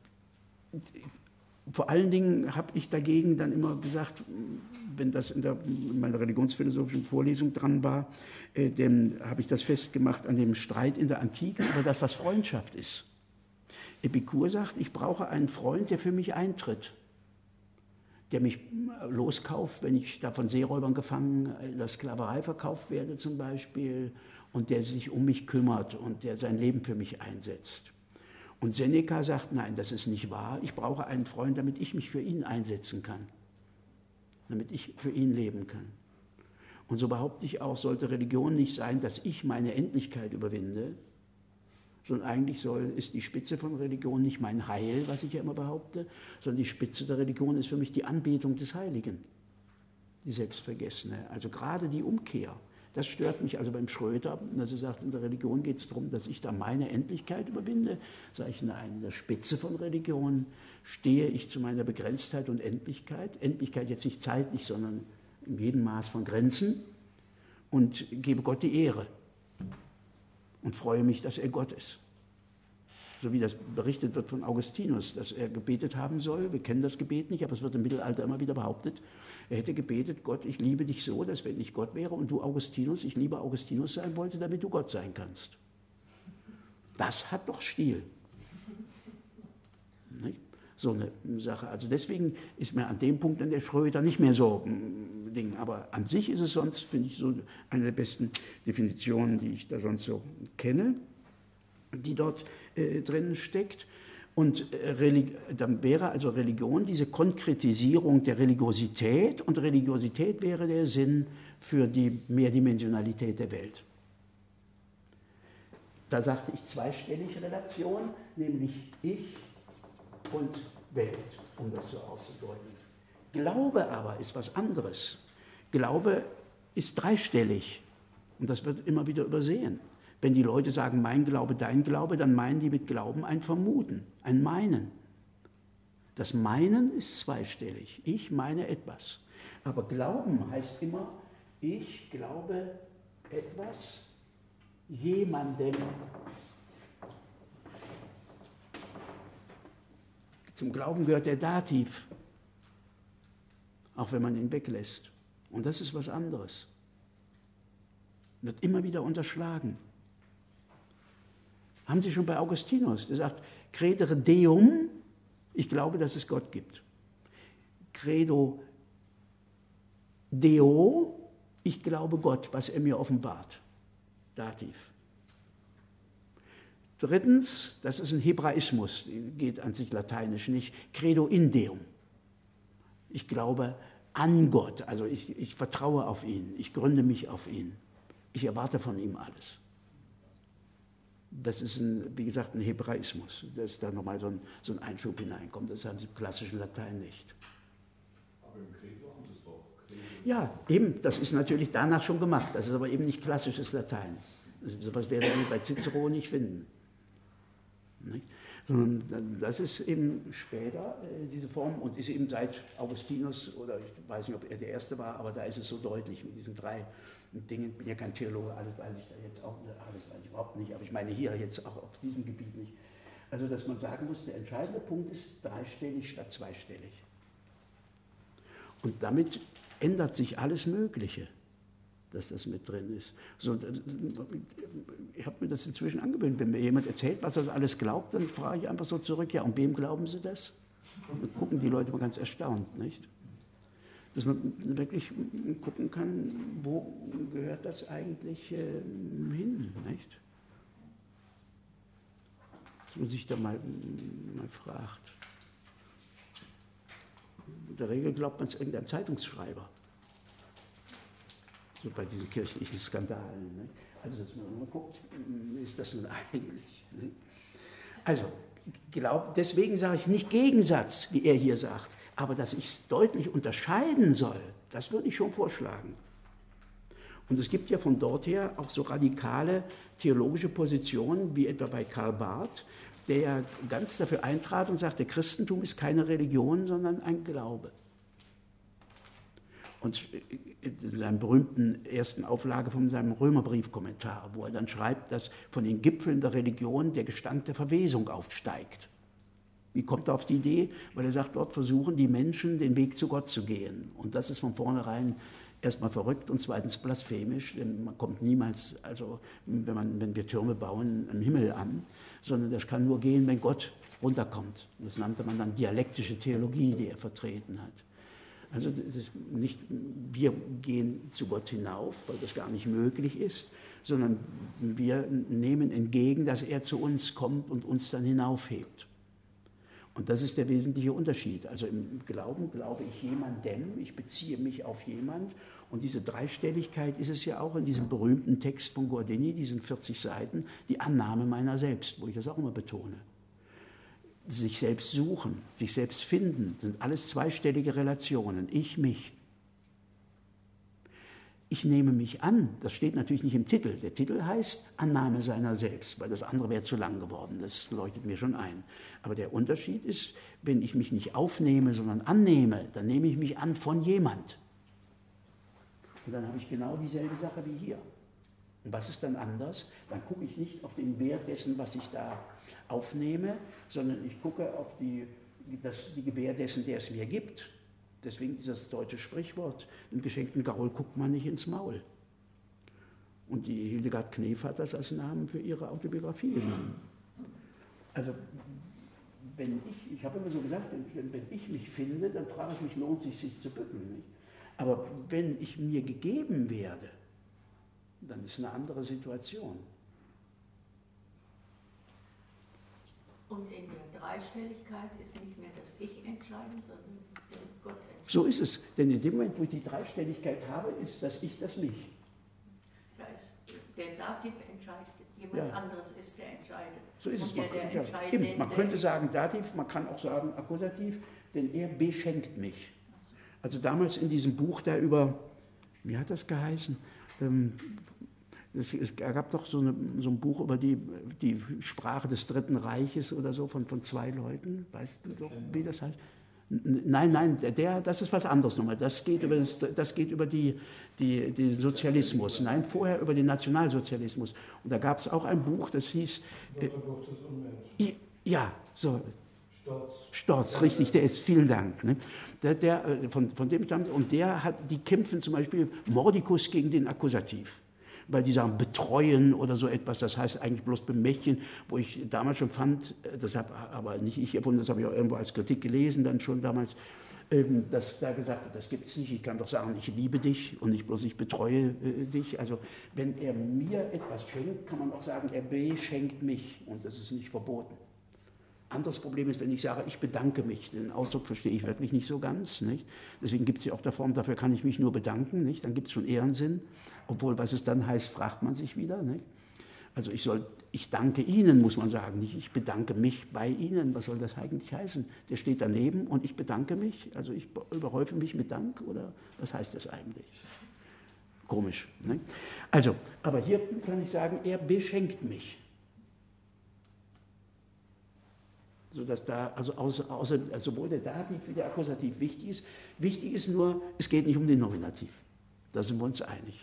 vor allen Dingen habe ich dagegen dann immer gesagt, wenn das in meiner religionsphilosophischen Vorlesung dran war, dann habe ich das festgemacht an dem Streit in der Antike über das, was Freundschaft ist. Epikur sagt, ich brauche einen Freund, der für mich eintritt, der mich loskauft, wenn ich da von Seeräubern gefangen in der Sklaverei verkauft werde zum Beispiel, und der sich um mich kümmert und der sein Leben für mich einsetzt. Und Seneca sagt, nein, das ist nicht wahr, ich brauche einen Freund, damit ich mich für ihn einsetzen kann, damit ich für ihn leben kann. Und so behaupte ich auch, sollte Religion nicht sein, dass ich meine Endlichkeit überwinde, sondern eigentlich ist die Spitze von Religion nicht mein Heil, was ich ja immer behaupte, sondern die Spitze der Religion ist für mich die Anbetung des Heiligen, die Selbstvergessene, also gerade die Umkehr. Das stört mich also beim Schröder, dass er sagt, in der Religion geht es darum, dass ich da meine Endlichkeit überwinde. Sage ich, nein, in der Spitze von Religion stehe ich zu meiner Begrenztheit und Endlichkeit. Endlichkeit jetzt nicht zeitlich, sondern in jedem Maß von Grenzen, und gebe Gott die Ehre und freue mich, dass er Gott ist. So wie das berichtet wird von Augustinus, dass er gebetet haben soll. Wir kennen das Gebet nicht, aber es wird im Mittelalter immer wieder behauptet. Er hätte gebetet, Gott, ich liebe dich so, dass wenn ich Gott wäre und du Augustinus, ich lieber Augustinus sein wollte, damit du Gott sein kannst. Das hat doch Stil. Nicht? So eine Sache. Also deswegen ist mir an dem Punkt dann der Schröder nicht mehr so ein Ding. Aber an sich ist es sonst, finde ich, so eine der besten Definitionen, die ich da sonst so kenne, die dort drin steckt. Und dann wäre also Religion diese Konkretisierung der Religiosität, und Religiosität wäre der Sinn für die Mehrdimensionalität der Welt. Da sagte ich zweistellige Relation, nämlich ich und Welt, um das so auszudeuten. Glaube aber ist was anderes. Glaube ist dreistellig, und das wird immer wieder übersehen. Wenn die Leute sagen, mein Glaube, dein Glaube, dann meinen die mit Glauben ein Vermuten, ein Meinen. Das Meinen ist zweistellig. Ich meine etwas. Aber Glauben heißt immer, ich glaube etwas jemandem. Zum Glauben gehört der Dativ, auch wenn man ihn weglässt. Und das ist was anderes. Wird immer wieder unterschlagen. Haben Sie schon bei Augustinus, der sagt, credere Deum, ich glaube, dass es Gott gibt. Credo Deo, ich glaube Gott, was er mir offenbart. Dativ. Drittens, das ist ein Hebraismus, geht an sich lateinisch nicht, Credo in Deum. Ich glaube an Gott, also ich vertraue auf ihn, ich gründe mich auf ihn. Ich erwarte von ihm alles. Das ist, wie gesagt, ein Hebraismus, dass da nochmal so ein Einschub hineinkommt. Das haben Sie im klassischen Latein nicht. Aber im Credo haben Sie es doch. Credo. Ja, eben, das ist natürlich danach schon gemacht. Das ist aber eben nicht klassisches Latein. So etwas werden Sie bei Cicero nicht finden. Nicht? Sondern das ist eben später diese Form und ist eben seit Augustinus, oder ich weiß nicht, ob er der Erste war, aber da ist es so deutlich mit diesen drei Dingen. Ich bin ja kein Theologe, alles weiß ich da jetzt auch nicht, alles weiß ich überhaupt nicht, aber ich meine hier jetzt auch auf diesem Gebiet nicht. Also, dass man sagen muss, der entscheidende Punkt ist dreistellig statt zweistellig. Und damit ändert sich alles Mögliche. dass das mit drin ist. So, ich habe mir das inzwischen angewöhnt. Wenn mir jemand erzählt, was er alles glaubt, dann frage ich einfach so zurück, ja, und wem glauben Sie das? Dann gucken die Leute mal ganz erstaunt, nicht? Dass man wirklich gucken kann, wo gehört das eigentlich hin, nicht? Dass man sich da mal fragt. In der Regel glaubt man es irgendeinem Zeitungsschreiber. So bei diesen kirchlichen Skandalen. Ne? Also, dass man mal guckt, ist das nun eigentlich? Ne? Also, deswegen sage ich nicht Gegensatz, wie er hier sagt, aber dass ich es deutlich unterscheiden soll, das würde ich schon vorschlagen. Und es gibt ja von dort her auch so radikale theologische Positionen, wie etwa bei Karl Barth, der ja ganz dafür eintrat und sagte, Christentum ist keine Religion, sondern ein Glaube. Und in seiner berühmten ersten Auflage von seinem Römerbriefkommentar, wo er dann schreibt, dass von den Gipfeln der Religion der Gestank der Verwesung aufsteigt. Wie kommt er auf die Idee? Weil er sagt, dort versuchen die Menschen, den Weg zu Gott zu gehen. Und das ist von vornherein erstmal verrückt und zweitens blasphemisch, denn man kommt niemals, also wenn wir Türme bauen, im Himmel an, sondern das kann nur gehen, wenn Gott runterkommt. Das nannte man dann dialektische Theologie, die er vertreten hat. Also das ist nicht, wir gehen zu Gott hinauf, weil das gar nicht möglich ist, sondern wir nehmen entgegen, dass er zu uns kommt und uns dann hinaufhebt. Und das ist der wesentliche Unterschied. Also im Glauben glaube ich jemandem, ich beziehe mich auf jemand. Und diese Dreistelligkeit ist es ja auch in diesem berühmten Text von Guardini, diesen 40 Seiten, die Annahme meiner selbst, wo ich das auch immer betone. Sich selbst suchen, sich selbst finden, sind alles zweistellige Relationen. Ich, mich. Ich nehme mich an, das steht natürlich nicht im Titel. Der Titel heißt Annahme seiner selbst, weil das andere wäre zu lang geworden, das leuchtet mir schon ein. Aber der Unterschied ist, wenn ich mich nicht aufnehme, sondern annehme, dann nehme ich mich an von jemand. Und dann habe ich genau dieselbe Sache wie hier. Und was ist dann anders? Dann gucke ich nicht auf den Wert dessen, was ich da aufnehme, sondern ich gucke auf die Gewähr dessen, der es mir gibt. Deswegen dieses deutsche Sprichwort, im geschenkten Gaul guckt man nicht ins Maul. Und die Hildegard Knef hat das als Namen für ihre Autobiografie genommen. Also, ich habe immer so gesagt, wenn ich mich finde, dann frage ich mich, lohnt es sich zu bücken, nicht? Aber wenn ich mir gegeben werde, dann ist eine andere Situation. Und in der Dreistelligkeit ist nicht mehr das Ich entscheidend, sondern Gott entscheidend. So ist es. Denn in dem Moment, wo ich die Dreistelligkeit habe, ist das Ich das Mich. Da ist der Dativ entscheidet, jemand anderes ist der Entscheider. So ist es. Und man könnte sagen Dativ, man kann auch sagen Akkusativ, denn er beschenkt mich. Also damals in diesem Buch da über, wie hat das geheißen? Es gab doch so ein Buch über die Sprache des Dritten Reiches oder so von zwei Leuten. Weißt du doch, wie das heißt? Nein, das ist was anderes nochmal. Das geht über den Sozialismus. Nein, vorher über den Nationalsozialismus. Und da gab es auch ein Buch, das hieß... Wörterbuch des Unmenschen. Ja, so... Storz, richtig, der ist, vielen Dank. Ne? Von dem stammt, und die kämpfen zum Beispiel Mordicus gegen den Akkusativ. Weil die sagen betreuen oder so etwas, das heißt eigentlich bloß bemächtigen, wo ich damals schon fand, das habe aber nicht ich erfunden, das habe ich auch irgendwo als Kritik gelesen, dann schon damals, dass da gesagt wird, das gibt es nicht, ich kann doch sagen, ich liebe dich und nicht bloß ich betreue dich. Also wenn er mir etwas schenkt, kann man auch sagen, er beschenkt mich und das ist nicht verboten. Anderes Problem ist, wenn ich sage, ich bedanke mich. Den Ausdruck verstehe ich wirklich nicht so ganz. Nicht? Deswegen gibt es ja auch der Form, dafür kann ich mich nur bedanken. Nicht? Dann gibt es schon Ehrensinn. Obwohl, was es dann heißt, fragt man sich wieder. Nicht? Also ich danke Ihnen, muss man sagen. Nicht ich bedanke mich bei Ihnen. Was soll das eigentlich heißen? Der steht daneben und ich bedanke mich. Also ich überhäufe mich mit Dank oder was heißt das eigentlich? Komisch. Nicht? Also, aber hier kann ich sagen, er beschenkt mich. Sodass da also sowohl der Dativ wie der Akkusativ wichtig ist. Wichtig ist nur, es geht nicht um den Nominativ. Da sind wir uns einig.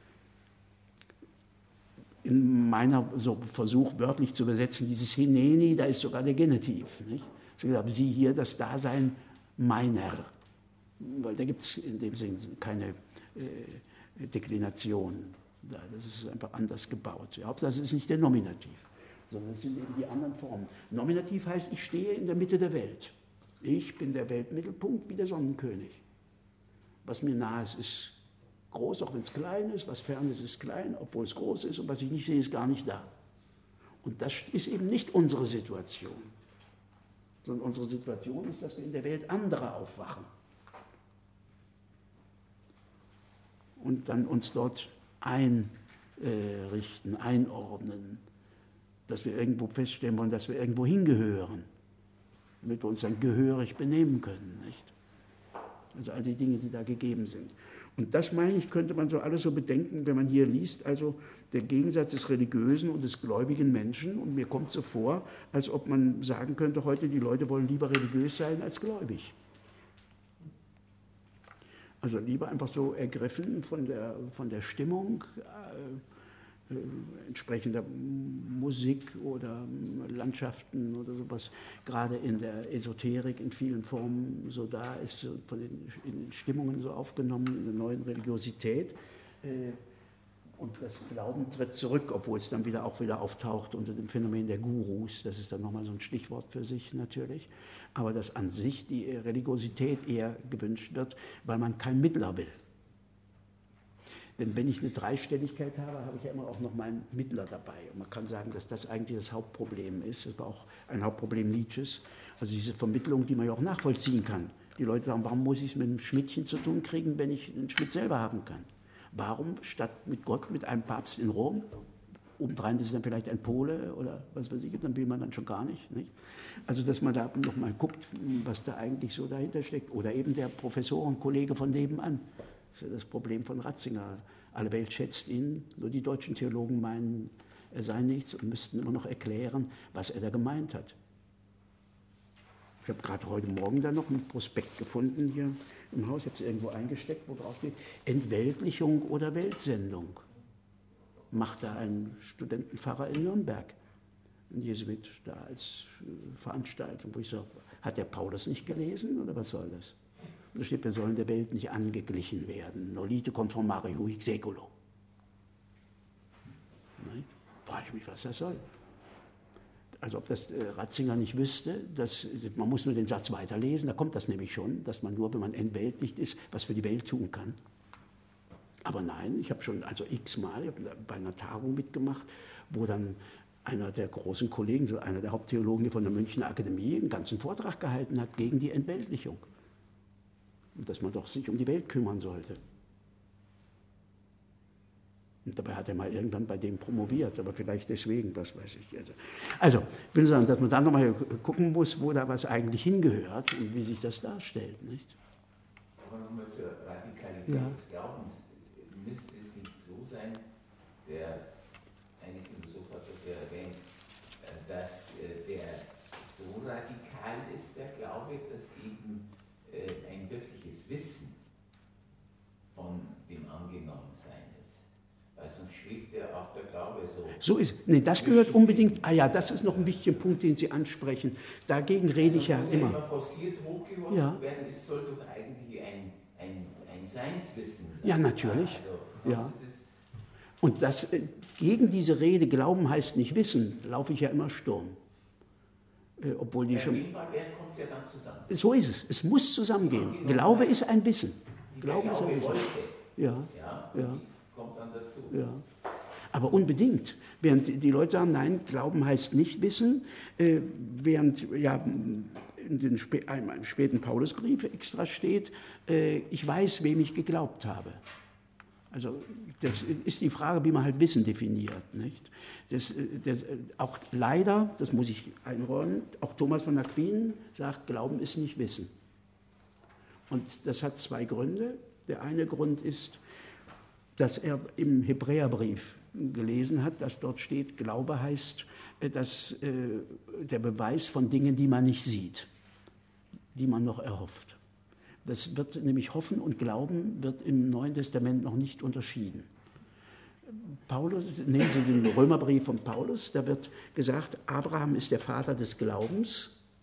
In meiner Versuch wörtlich zu übersetzen, dieses Hineni, da ist sogar der Genitiv. Nicht? Also, Sie hier das Dasein meiner. Weil da gibt es in dem Sinne keine Deklination. Das ist einfach anders gebaut. Hauptsache, es ist nicht der Nominativ, sondern es sind eben die anderen Formen. Nominativ heißt, ich stehe in der Mitte der Welt. Ich bin der Weltmittelpunkt wie der Sonnenkönig. Was mir nahe ist, ist groß, auch wenn es klein ist. Was fern ist, ist klein, obwohl es groß ist. Und was ich nicht sehe, ist gar nicht da. Und das ist eben nicht unsere Situation. Sondern unsere Situation ist, dass wir in der Welt anderer aufwachen. Und dann uns dort einrichten, einordnen, dass wir irgendwo feststellen wollen, dass wir irgendwo hingehören, damit wir uns dann gehörig benehmen können. Nicht? Also all die Dinge, die da gegeben sind. Und das, meine ich, könnte man so alles so bedenken, wenn man hier liest, also der Gegensatz des religiösen und des gläubigen Menschen. Und mir kommt so vor, als ob man sagen könnte, heute die Leute wollen lieber religiös sein als gläubig. Also lieber einfach so ergriffen von der Stimmung, entsprechender Musik oder Landschaften oder sowas, gerade in der Esoterik in vielen Formen so da ist, von den Stimmungen so aufgenommen, in der neuen Religiosität. Und das Glauben tritt zurück, obwohl es dann auch wieder auftaucht unter dem Phänomen der Gurus. Das ist dann nochmal so ein Stichwort für sich natürlich. Aber dass an sich die Religiosität eher gewünscht wird, weil man kein Mittler will. Denn wenn ich eine Dreistelligkeit habe, habe ich ja immer auch noch meinen Mittler dabei. Und man kann sagen, dass das eigentlich das Hauptproblem ist. Das war auch ein Hauptproblem Nietzsches. Also diese Vermittlung, die man ja auch nachvollziehen kann. Die Leute sagen, warum muss ich es mit einem Schmidtchen zu tun kriegen, wenn ich einen Schmidt selber haben kann? Warum statt mit Gott, mit einem Papst in Rom, obendrein ist es dann vielleicht ein Pole oder was weiß ich, dann will man dann schon gar nicht. Also dass man da nochmal guckt, was da eigentlich so dahinter steckt. Oder eben der Professorenkollege von nebenan. Das ist ja das Problem von Ratzinger. Alle Welt schätzt ihn, nur die deutschen Theologen meinen, er sei nichts und müssten immer noch erklären, was er da gemeint hat. Ich habe gerade heute Morgen da noch einen Prospekt gefunden hier im Haus, ich habe es irgendwo eingesteckt, wo drauf steht, Entweltlichung oder Weltsendung. Macht da ein Studentenpfarrer in Nürnberg, ein Jesuit, da als Veranstaltung, wo ich sage, hat der Paulus nicht gelesen oder was soll das? Und da steht, wir sollen der Welt nicht angeglichen werden. Nolite conformare huic seculo. Frage ich mich, was das soll. Also ob das Ratzinger nicht wüsste, man muss nur den Satz weiterlesen, da kommt das nämlich schon, dass man nur, wenn man entweltlicht ist, was für die Welt tun kann. Aber nein, ich habe schon x-mal bei einer Tagung mitgemacht, wo dann einer der großen Kollegen, so einer der Haupttheologen von der Münchner Akademie, einen ganzen Vortrag gehalten hat gegen die Entweltlichung. Und dass man doch sich um die Welt kümmern sollte. Und dabei hat er mal irgendwann bei dem promoviert, aber vielleicht deswegen, was weiß ich. Also ich will sagen, dass man da nochmal gucken muss, wo da was eigentlich hingehört und wie sich das darstellt. Nicht? Aber nochmal zur Radikalität des Glaubens. Müsste es nicht so sein, eine Philosoph hat das ja erwähnt, dass der so radikal ist, der Glaube, dass eben ein wirkliches Wissen von dem Angenommensein ist. Weil sonst schwebt ja auch der Glaube so. So ist es. Nee, das gehört unbedingt. Das ist noch ein wichtiger Punkt, den Sie ansprechen. Dagegen rede ich ja muss immer. Immer forciert hochgehoben werden, es soll doch eigentlich ein Seinswissen sein. Ja, natürlich. Also, ja. Und gegen diese Rede, Glauben heißt nicht Wissen, laufe ich ja immer Sturm. Obwohl die schon. In dem Fall kommt es ja dann zusammen. So ist es. Es muss zusammengehen. Glaube ist ein Wissen. Glaube ist ein Wissen. Ja. Kommt dann dazu. Ja. Aber unbedingt. Während die Leute sagen, nein, Glauben heißt nicht Wissen, während ja in einem späten Paulusbrief extra steht, ich weiß, wem ich geglaubt habe. Also das ist die Frage, wie man halt Wissen definiert. Nicht? Auch leider, das muss ich einräumen, auch Thomas von Aquin sagt, Glauben ist nicht Wissen. Und das hat zwei Gründe. Der eine Grund ist, dass er im Hebräerbrief gelesen hat, dass dort steht, Glaube heißt, dass der Beweis von Dingen, die man nicht sieht, die man noch erhofft. Das wird nämlich Hoffen und Glauben wird im Neuen Testament noch nicht unterschieden. Paulus, nehmen Sie den Römerbrief von Paulus, da wird gesagt, Abraham ist der Vater des Glaubens.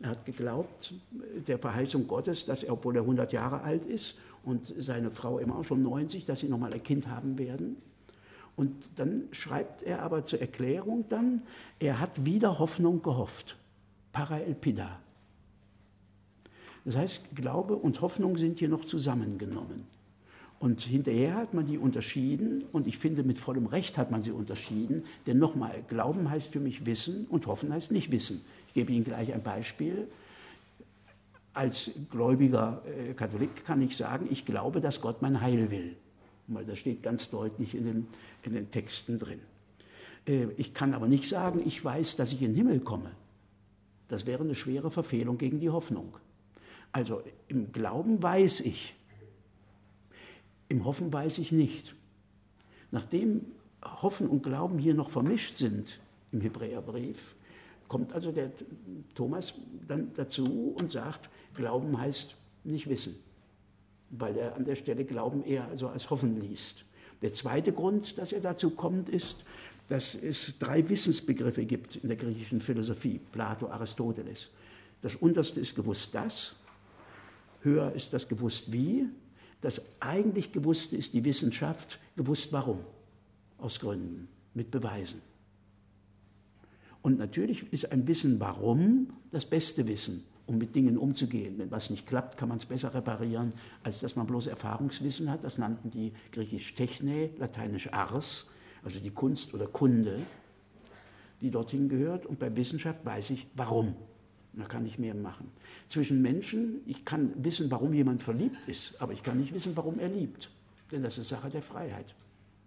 Er hat geglaubt, der Verheißung Gottes, dass er, obwohl er 100 Jahre alt ist und seine Frau immer auch schon 90, dass sie nochmal ein Kind haben werden. Und dann schreibt er aber zur Erklärung dann, er hat wieder Hoffnung gehofft. Paraelpida. Das heißt, Glaube und Hoffnung sind hier noch zusammengenommen. Und hinterher hat man die unterschieden, und ich finde, mit vollem Recht hat man sie unterschieden, denn nochmal, Glauben heißt für mich Wissen und Hoffen heißt nicht Wissen. Ich gebe Ihnen gleich ein Beispiel. Als gläubiger Katholik kann ich sagen, ich glaube, dass Gott mein Heil will. Weil das steht ganz deutlich in den Texten drin. Ich kann aber nicht sagen, ich weiß, dass ich in den Himmel komme. Das wäre eine schwere Verfehlung gegen die Hoffnung. Also im Glauben weiß ich, im Hoffen weiß ich nicht. Nachdem Hoffen und Glauben hier noch vermischt sind im Hebräerbrief, kommt also der Thomas dann dazu und sagt, Glauben heißt nicht wissen, weil er an der Stelle Glauben eher also als Hoffen liest. Der zweite Grund, dass er dazu kommt, ist, dass es 3 Wissensbegriffe gibt in der griechischen Philosophie, Plato, Aristoteles. Das unterste ist gewusst das, höher ist das gewusst wie, das eigentlich Gewusste ist die Wissenschaft, gewusst warum, aus Gründen, mit Beweisen. Und natürlich ist ein Wissen warum das beste Wissen, um mit Dingen umzugehen. Wenn was nicht klappt, kann man es besser reparieren, als dass man bloß Erfahrungswissen hat. Das nannten die griechisch Techne, lateinisch Ars, also die Kunst oder Kunde, die dorthin gehört. Und bei Wissenschaft weiß ich warum. Da kann ich mehr machen. Zwischen Menschen, ich kann wissen, warum jemand verliebt ist, aber ich kann nicht wissen, warum er liebt. Denn das ist Sache der Freiheit.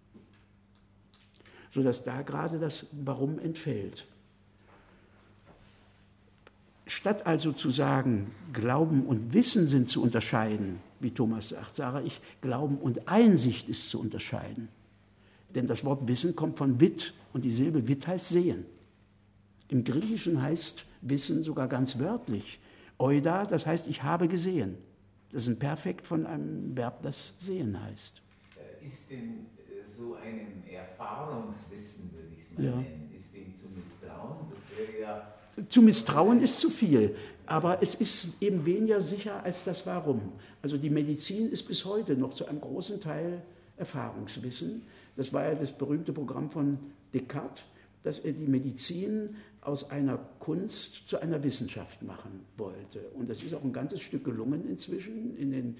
Sodass da gerade das Warum entfällt. Statt also zu sagen, Glauben und Wissen sind zu unterscheiden, wie Thomas sagt, sage ich, Glauben und Einsicht ist zu unterscheiden. Denn das Wort Wissen kommt von Wit und die Silbe Wit heißt sehen. Im Griechischen heißt Wissen sogar ganz wörtlich Oida, das heißt, ich habe gesehen. Das ist ein Perfekt von einem Verb, das sehen heißt. Ist denn so einem Erfahrungswissen, würde ich es mal nennen, ist dem zu misstrauen? Das wäre ja... Zu misstrauen ist zu viel, aber es ist eben weniger sicher als das Warum. Also die Medizin ist bis heute noch zu einem großen Teil Erfahrungswissen. Das war ja das berühmte Programm von Descartes, dass er die Medizin aus einer Kunst zu einer Wissenschaft machen wollte. Und das ist auch ein ganzes Stück gelungen inzwischen in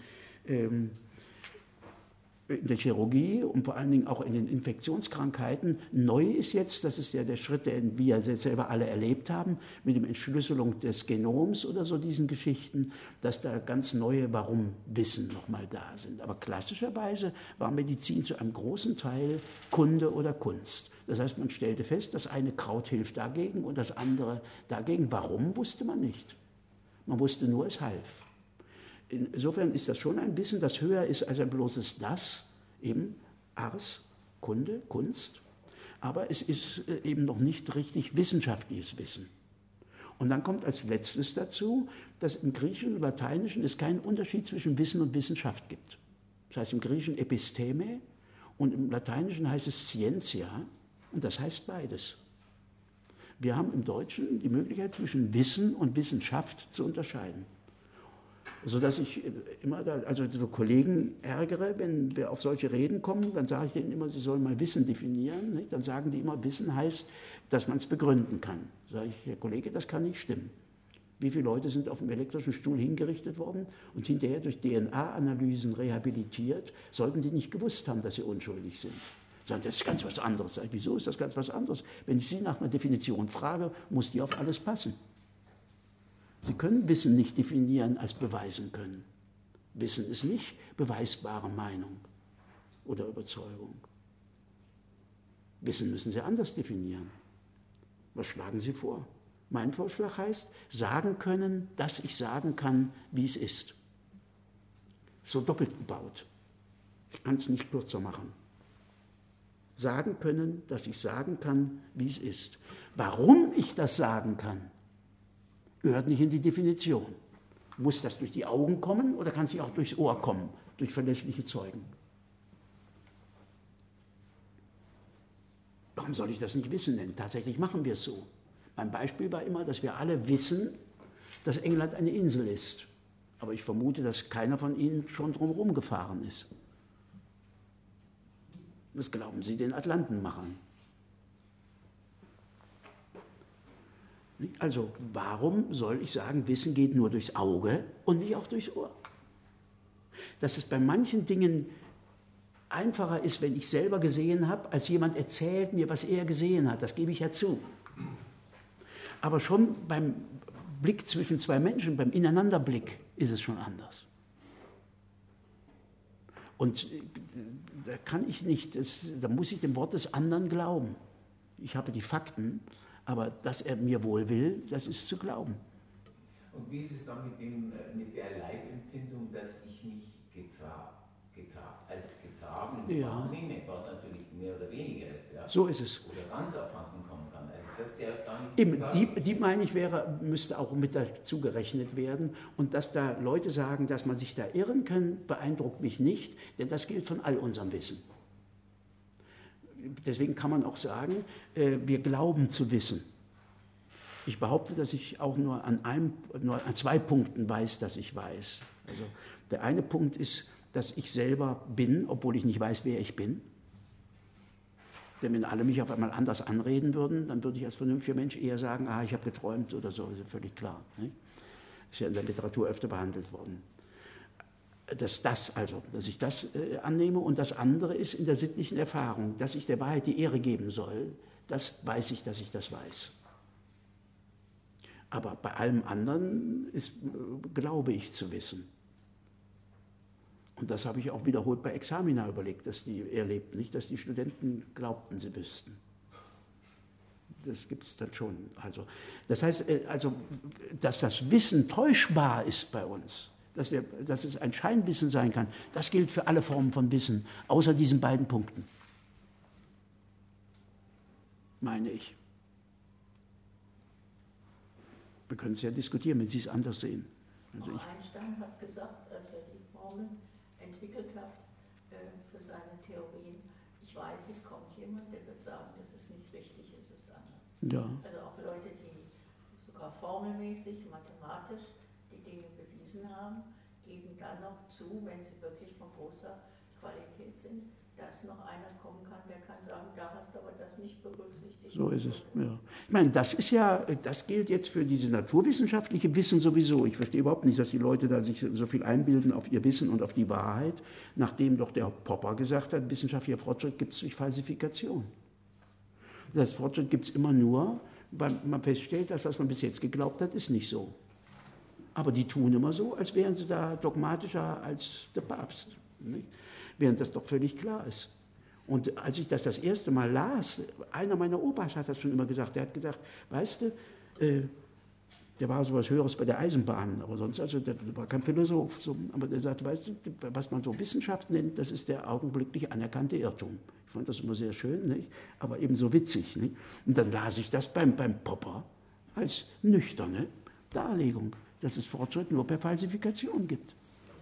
der Chirurgie und vor allen Dingen auch in den Infektionskrankheiten. Neu ist jetzt, das ist ja der Schritt, den wir jetzt selber alle erlebt haben, mit der Entschlüsselung des Genoms oder so diesen Geschichten, dass da ganz neue Warum-Wissen nochmal da sind. Aber klassischerweise war Medizin zu einem großen Teil Kunde oder Kunst. Das heißt, man stellte fest, das eine Kraut hilft dagegen und das andere dagegen. Warum, wusste man nicht. Man wusste nur, es half. Insofern ist das schon ein Wissen, das höher ist als ein bloßes das, eben Ars, Kunde, Kunst, aber es ist eben noch nicht richtig wissenschaftliches Wissen. Und dann kommt als letztes dazu, dass im Griechischen und Lateinischen es keinen Unterschied zwischen Wissen und Wissenschaft gibt. Das heißt im Griechischen Episteme und im Lateinischen heißt es Scientia und das heißt beides. Wir haben im Deutschen die Möglichkeit zwischen Wissen und Wissenschaft zu unterscheiden. Sodass ich immer, also so Kollegen ärgere, wenn wir auf solche Reden kommen, dann sage ich denen immer, sie sollen mal Wissen definieren. Nicht? Dann sagen die immer, Wissen heißt, dass man es begründen kann. Sage ich, Herr Kollege, das kann nicht stimmen. Wie viele Leute sind auf dem elektrischen Stuhl hingerichtet worden und hinterher durch DNA-Analysen rehabilitiert, sollten die nicht gewusst haben, dass sie unschuldig sind. Sagen, das ist ganz was anderes. Sage ich, wieso ist das ganz was anderes? Wenn ich Sie nach einer Definition frage, muss die auf alles passen. Sie können Wissen nicht definieren als beweisen können. Wissen ist nicht beweisbare Meinung oder Überzeugung. Wissen müssen Sie anders definieren. Was schlagen Sie vor? Mein Vorschlag heißt, sagen können, dass ich sagen kann, wie es ist. So doppelt gebaut. Ich kann es nicht kürzer machen. Sagen können, dass ich sagen kann, wie es ist. Warum ich das sagen kann, gehört nicht in die Definition. Muss das durch die Augen kommen oder kann es auch durchs Ohr kommen, durch verlässliche Zeugen? Warum soll ich das nicht wissen? Denn tatsächlich machen wir es so. Mein Beispiel war immer, dass wir alle wissen, dass England eine Insel ist. Aber ich vermute, dass keiner von Ihnen schon drumherum gefahren ist. Was glauben Sie den Atlantenmachern? Also, warum soll ich sagen, Wissen geht nur durchs Auge und nicht auch durchs Ohr? Dass es bei manchen Dingen einfacher ist, wenn ich selber gesehen habe, als jemand erzählt mir, was er gesehen hat. Das gebe ich ja zu. Aber schon beim Blick zwischen zwei Menschen, beim Ineinanderblick, ist es schon anders. Und da kann ich nicht, da muss ich dem Wort des anderen glauben. Ich habe die Fakten, aber dass er mir wohl will, das ist zu glauben. Und wie ist es dann mit der Leibempfindung, dass ich mich als getragen wahrnehme, was natürlich mehr oder weniger ist, ja? So ist es. Oder ganz abhanden kommen kann. Also das ist ja gar nicht Eben, die meine ich, müsste auch mit dazu gerechnet werden. Und dass da Leute sagen, dass man sich da irren kann, beeindruckt mich nicht, denn das gilt von all unserem Wissen. Deswegen kann man auch sagen, wir glauben zu wissen. Ich behaupte, dass ich auch nur an 2 Punkten weiß, dass ich weiß. Also der eine Punkt ist, dass ich selber bin, obwohl ich nicht weiß, wer ich bin. Denn wenn alle mich auf einmal anders anreden würden, dann würde ich als vernünftiger Mensch eher sagen, ich habe geträumt oder so, ist ja völlig klar. Nicht? Ist ja in der Literatur öfter behandelt worden. Dass ich das annehme. Und das andere ist in der sittlichen Erfahrung, dass ich der Wahrheit die Ehre geben soll. Das weiß ich, dass ich das weiß. Aber bei allem anderen glaube ich zu wissen. Und das habe ich auch wiederholt bei Examina überlegt, dass die erlebten, nicht, dass die Studenten glaubten, sie wüssten. Das gibt es dann schon. Also, das heißt, dass das Wissen täuschbar ist bei uns, dass es ein Scheinwissen sein kann, das gilt für alle Formen von Wissen, außer diesen beiden Punkten. Meine ich. Wir können es ja diskutieren, wenn Sie es anders sehen. Also Einstein hat gesagt, als er die Formeln entwickelt hat für seine Theorien, ich weiß, es kommt jemand, der wird sagen, das ist nicht richtig, es ist anders. Ja. Also auch Leute, die sogar formelmäßig, mathematisch die Dinge bewiesen haben, geben dann noch zu, wenn sie wirklich von großer Qualität sind, dass noch einer kommen kann, der kann sagen, da hast du aber das nicht berücksichtigt. So ist es, ja. Ich meine, das gilt jetzt für diese naturwissenschaftliche Wissen sowieso. Ich verstehe überhaupt nicht, dass die Leute da sich so viel einbilden auf ihr Wissen und auf die Wahrheit, nachdem doch der Popper gesagt hat, wissenschaftlicher Fortschritt gibt es durch Falsifikation. Das Fortschritt gibt es immer nur, weil man feststellt, dass was man bis jetzt geglaubt hat, ist nicht so. Aber die tun immer so, als wären sie da dogmatischer als der Papst. Nicht? Während das doch völlig klar ist. Und als ich das erste Mal las, einer meiner Opas hat das schon immer gesagt, der hat gesagt, weißt du, der war so was Höheres bei der Eisenbahn, aber sonst, also der war kein Philosoph, so, aber der sagt, weißt du, was man so Wissenschaft nennt, das ist der augenblicklich anerkannte Irrtum. Ich fand das immer sehr schön, nicht? Aber eben so witzig. Nicht? Und dann las ich das beim Popper als nüchterne Darlegung, dass es Fortschritt nur per Falsifikation gibt.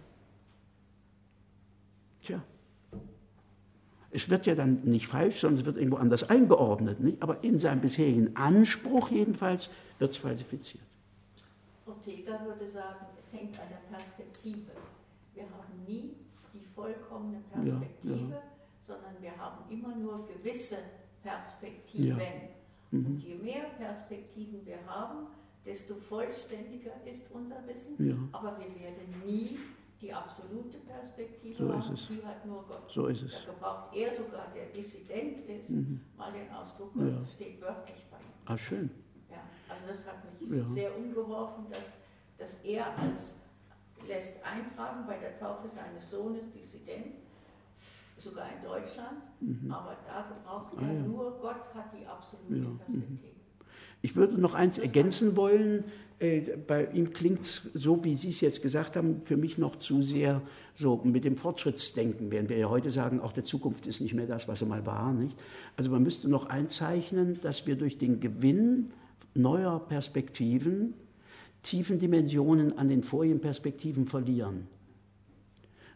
Tja, es wird ja dann nicht falsch, sondern es wird irgendwo anders eingeordnet. Nicht? Aber in seinem bisherigen Anspruch jedenfalls wird es falsifiziert. Ortega würde sagen, es hängt an der Perspektive. Wir haben nie die vollkommene Perspektive, sondern wir haben immer nur gewisse Perspektiven. Ja. Und je mehr Perspektiven wir haben, desto vollständiger ist unser Wissen. Ja. Aber wir werden nie die absolute Perspektive So haben, ist es. die hat nur Gott. So ist es. Da gebraucht er sogar, der Dissident ist, mal den Ausdruck, Ja. das steht wörtlich bei ihm. Ah, schön. Ja, also das hat mich sehr umgeworfen, dass er lässt eintragen bei der Taufe seines Sohnes Dissident, sogar in Deutschland, aber da gebraucht er nur, Gott hat die absolute Perspektive. Ich würde noch eins ergänzen wollen. Bei ihm klingt es so, wie Sie es jetzt gesagt haben, für mich noch zu sehr so mit dem Fortschrittsdenken, während wir ja heute sagen, auch der Zukunft ist nicht mehr das, was sie mal war. Nicht? Also man müsste noch einzeichnen, dass wir durch den Gewinn neuer Perspektiven tiefen Dimensionen an den vorigen Perspektiven verlieren.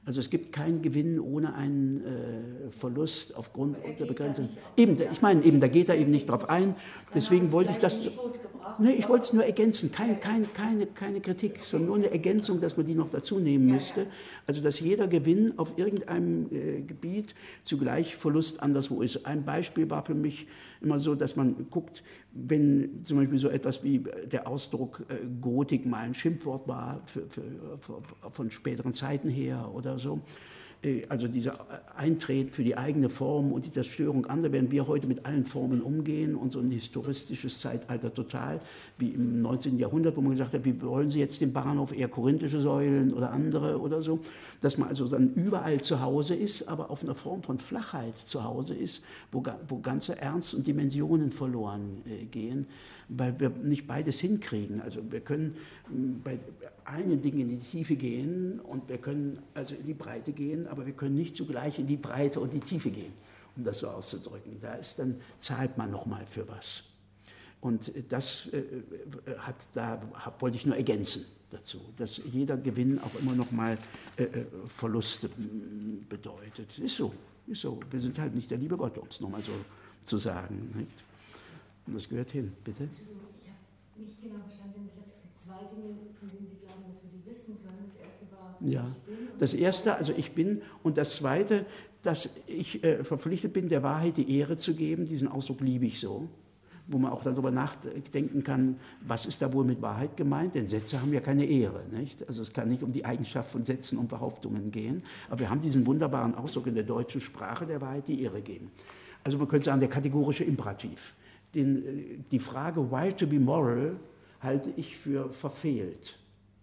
Also es gibt keinen Gewinn ohne einen Verlust aufgrund Er der geht da Begrenzung. nicht auf Eben, die ich meine, eben, da geht er eben nicht drauf ein. Deswegen Dann wollte hat ich es das. vielleicht nicht gut gebracht, Nee, ich wollte es aber- nur ergänzen, keine Kritik, sondern nur eine Ergänzung, dass man die noch dazu nehmen Ja, müsste. ja. Also dass jeder Gewinn auf irgendeinem Gebiet zugleich Verlust anderswo ist. Ein Beispiel war für mich immer so, dass man guckt, wenn zum Beispiel so etwas wie der Ausdruck Gotik mal ein Schimpfwort war von späteren Zeiten her oder so. Also dieser Eintreten für die eigene Form und die Zerstörung anderer, während wir heute mit allen Formen umgehen und so ein historistisches Zeitalter total, wie im 19. Jahrhundert, wo man gesagt hat, wie wollen Sie jetzt den Bahnhof, eher korinthische Säulen oder andere oder so, dass man also dann überall zu Hause ist, aber auf einer Form von Flachheit zu Hause ist, wo ganze Ernst und Dimensionen verloren gehen, weil wir nicht beides hinkriegen. Also wir können bei einigen Dingen in die Tiefe gehen und wir können also in die Breite gehen, aber wir können nicht zugleich in die Breite und die Tiefe gehen, um das so auszudrücken. Zahlt man nochmal für was. Und das wollte ich nur ergänzen dazu, dass jeder Gewinn auch immer nochmal Verluste bedeutet. Ist so. Wir sind halt nicht der liebe Gott, um es nochmal so zu sagen. Nicht? Und das gehört hin, bitte. Ich habe nicht genau verstanden, Sie haben gesagt, es gibt zwei Dinge, von denen Sie glauben, dass wir die wissen können. Das erste war, Ja, ich bin. Und das erste, also ich bin, und das zweite, dass ich verpflichtet bin, der Wahrheit die Ehre zu geben. Diesen Ausdruck liebe ich so, wo man auch darüber nachdenken kann, was ist da wohl mit Wahrheit gemeint, denn Sätze haben ja keine Ehre, nicht? Also es kann nicht um die Eigenschaft von Sätzen und Behauptungen gehen, aber wir haben diesen wunderbaren Ausdruck in der deutschen Sprache, der Wahrheit die Ehre geben. Also man könnte sagen, der kategorische Imperativ. Die Frage, why to be moral, halte ich für verfehlt.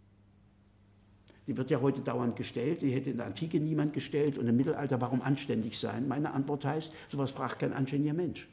Die wird ja heute dauernd gestellt, die hätte in der Antike niemand gestellt und im Mittelalter, warum anständig sein? Meine Antwort heißt, sowas fragt kein anständiger Mensch.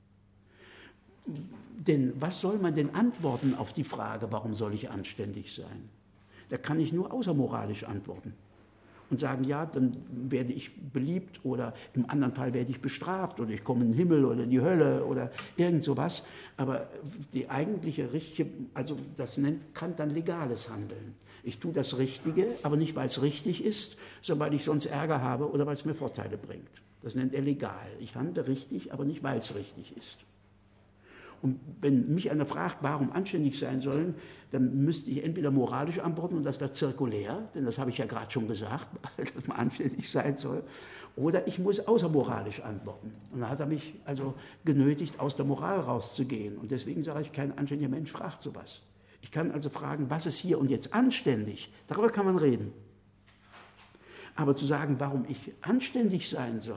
Denn was soll man denn antworten auf die Frage, warum soll ich anständig sein? Da kann ich nur außermoralisch antworten und sagen, ja, dann werde ich beliebt oder im anderen Fall werde ich bestraft oder ich komme in den Himmel oder in die Hölle oder irgend sowas. Aber die eigentliche richtige, also das nennt Kant dann legales Handeln. Ich tue das Richtige, aber nicht, weil es richtig ist, sondern weil ich sonst Ärger habe oder weil es mir Vorteile bringt. Das nennt er legal. Ich handle richtig, aber nicht, weil es richtig ist. Und wenn mich einer fragt, warum anständig sein sollen, dann müsste ich entweder moralisch antworten, und das wäre zirkulär, denn das habe ich ja gerade schon gesagt, dass man anständig sein soll, oder ich muss außermoralisch antworten. Und dann hat er mich also genötigt, aus der Moral rauszugehen. Und deswegen sage ich, kein anständiger Mensch fragt sowas. Ich kann also fragen, was ist hier und jetzt anständig? Darüber kann man reden. Aber zu sagen, warum ich anständig sein soll,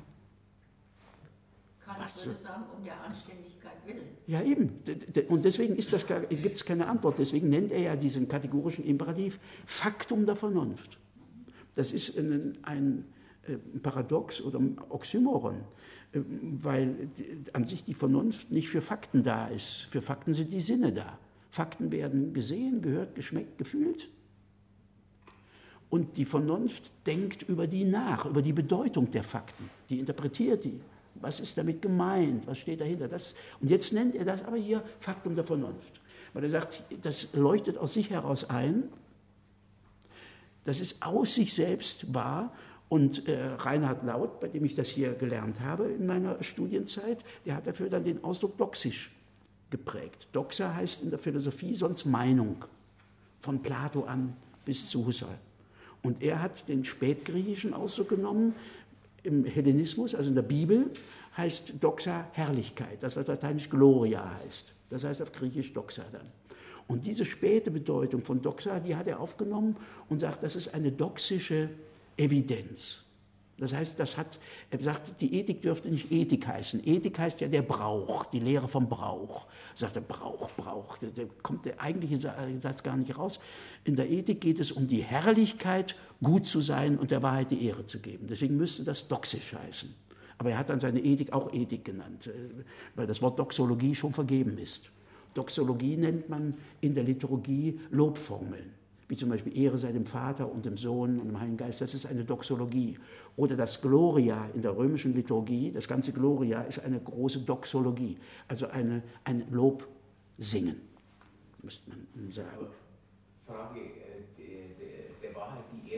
Kant würde sagen, um der Anständigkeit willen. ja eben, und deswegen gibt es keine Antwort. Deswegen nennt er ja diesen kategorischen Imperativ Faktum der Vernunft. Das ist ein Paradox oder ein Oxymoron, weil an sich die Vernunft nicht für Fakten da ist. Für Fakten sind die Sinne da. Fakten werden gesehen, gehört, geschmeckt, gefühlt. Und die Vernunft denkt über die nach, über die Bedeutung der Fakten. Die interpretiert die. Was ist damit gemeint? Was steht dahinter? Und jetzt nennt er das aber hier Faktum der Vernunft. Weil er sagt, das leuchtet aus sich heraus ein, das ist aus sich selbst wahr. Und Reinhard Laut, bei dem ich das hier gelernt habe in meiner Studienzeit, der hat dafür dann den Ausdruck doxisch geprägt. Doxa heißt in der Philosophie sonst Meinung, von Plato an bis zu Husserl. Und er hat den spätgriechischen Ausdruck genommen. Im Hellenismus, also in der Bibel, heißt Doxa Herrlichkeit, das was lateinisch Gloria heißt. Das heißt auf Griechisch Doxa dann. Und diese späte Bedeutung von Doxa, die hat er aufgenommen und sagt, das ist eine doxische Evidenz. Das heißt, er sagt, die Ethik dürfte nicht Ethik heißen. Ethik heißt ja der Brauch, die Lehre vom Brauch. Sagt er, Brauch. Da kommt der eigentliche Satz gar nicht raus. In der Ethik geht es um die Herrlichkeit, gut zu sein und der Wahrheit die Ehre zu geben. Deswegen müsste das doxisch heißen. Aber er hat dann seine Ethik auch Ethik genannt, weil das Wort Doxologie schon vergeben ist. Doxologie nennt man in der Liturgie Lobformeln. Wie zum Beispiel Ehre sei dem Vater und dem Sohn und dem Heiligen Geist, das ist eine Doxologie. Oder das Gloria in der römischen Liturgie, das ganze Gloria ist eine große Doxologie, also ein Lobsingen, müsste man sagen. Frage, der Wahrheit die Ehre geben,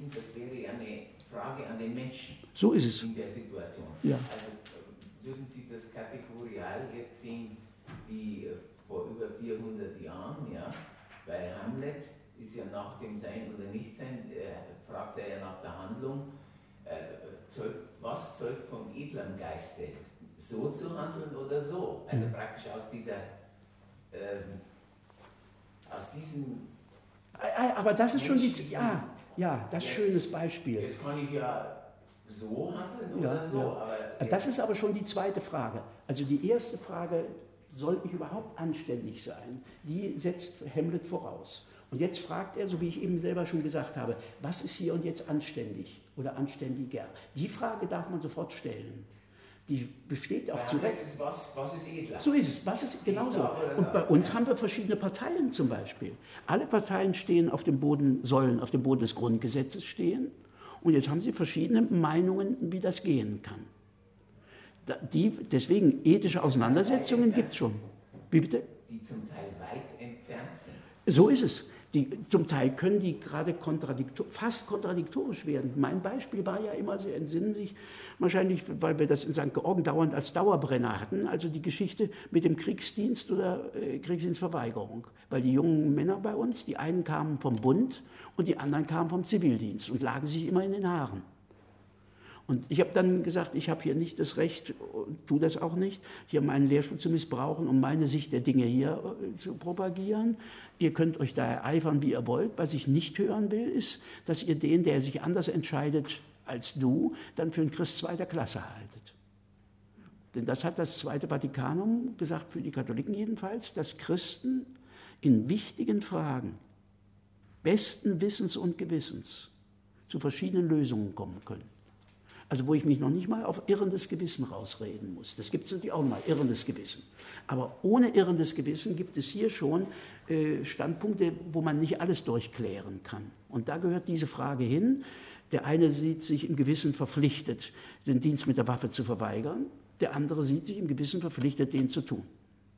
finde, das wäre ja eine Frage an den Menschen. So ist es. In der Situation. Ja. Also würden Sie das kategorial jetzt sehen, wie vor über 400 Jahren, ja, bei Hamlet ist ja nach dem Sein oder Nichtsein, fragt er ja nach der Handlung, was zeugt vom edlen Geiste? So zu handeln oder so? Also praktisch aus diesem... Aber das ist schon die... Ja, das ist ein schönes Beispiel. Jetzt kann ich ja so handeln oder so. Ja. Aber das ist aber schon die zweite Frage. Also die erste Frage, soll ich überhaupt anständig sein? Die setzt Hamlet voraus. Und jetzt fragt er, so wie ich eben selber schon gesagt habe, was ist hier und jetzt anständig oder anständiger? Die Frage darf man sofort stellen. Die besteht auch zu Recht. Was ist edler? So ist es, was ist genauso. Und bei uns haben wir verschiedene Parteien zum Beispiel. Alle Parteien stehen auf dem Boden, sollen auf dem Boden des Grundgesetzes stehen. Und jetzt haben sie verschiedene Meinungen, wie das gehen kann. Deswegen ethische Auseinandersetzungen gibt es schon. Wie bitte? Die zum Teil weit entfernt sind. So ist es. Zum Teil können die gerade fast kontradiktorisch werden. Mein Beispiel war ja immer, Sie entsinnen sich wahrscheinlich, weil wir das in St. Georgen dauernd als Dauerbrenner hatten, also die Geschichte mit dem Kriegsdienst oder Kriegsdienstverweigerung. Weil die jungen Männer bei uns, die einen kamen vom Bund und die anderen kamen vom Zivildienst und lagen sich immer in den Haaren. Und ich habe dann gesagt, ich habe hier nicht das Recht, tue das auch nicht, hier meinen Lehrstuhl zu missbrauchen, um meine Sicht der Dinge hier zu propagieren. Ihr könnt euch da ereifern, wie ihr wollt. Was ich nicht hören will, ist, dass ihr den, der sich anders entscheidet als du, dann für einen Christ zweiter Klasse haltet. Denn das hat das Zweite Vatikanum gesagt, für die Katholiken jedenfalls, dass Christen in wichtigen Fragen besten Wissens und Gewissens zu verschiedenen Lösungen kommen können. Also wo ich mich noch nicht mal auf irrendes Gewissen rausreden muss. Das gibt es natürlich auch mal, irrendes Gewissen. Aber ohne irrendes Gewissen gibt es hier schon Standpunkte, wo man nicht alles durchklären kann. Und da gehört diese Frage hin. Der eine sieht sich im Gewissen verpflichtet, den Dienst mit der Waffe zu verweigern. Der andere sieht sich im Gewissen verpflichtet, den zu tun.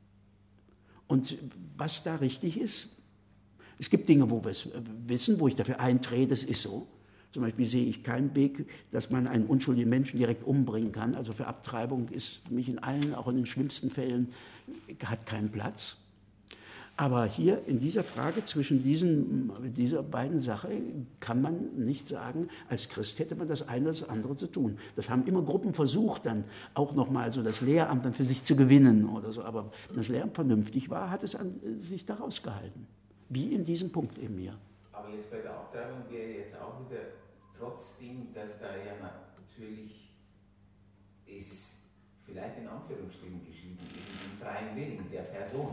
Und was da richtig ist, es gibt Dinge, wo wir es wissen, wo ich dafür eintrete, es ist so. Zum Beispiel sehe ich keinen Weg, dass man einen unschuldigen Menschen direkt umbringen kann. Also für Abtreibung ist für mich in allen, auch in den schlimmsten Fällen, hat keinen Platz. Aber hier in dieser Frage zwischen dieser beiden Sachen kann man nicht sagen, als Christ hätte man das eine oder das andere zu tun. Das haben immer Gruppen versucht, dann auch nochmal so das Lehramt dann für sich zu gewinnen oder so. Aber wenn das Lehramt vernünftig war, hat es sich da rausgehalten. Wie in diesem Punkt eben hier. Aber jetzt bei der Abtreibung wäre jetzt auch wieder trotzdem, dass da ja natürlich ist, vielleicht in Anführungsstrichen geschrieben, im freien Willen der Person.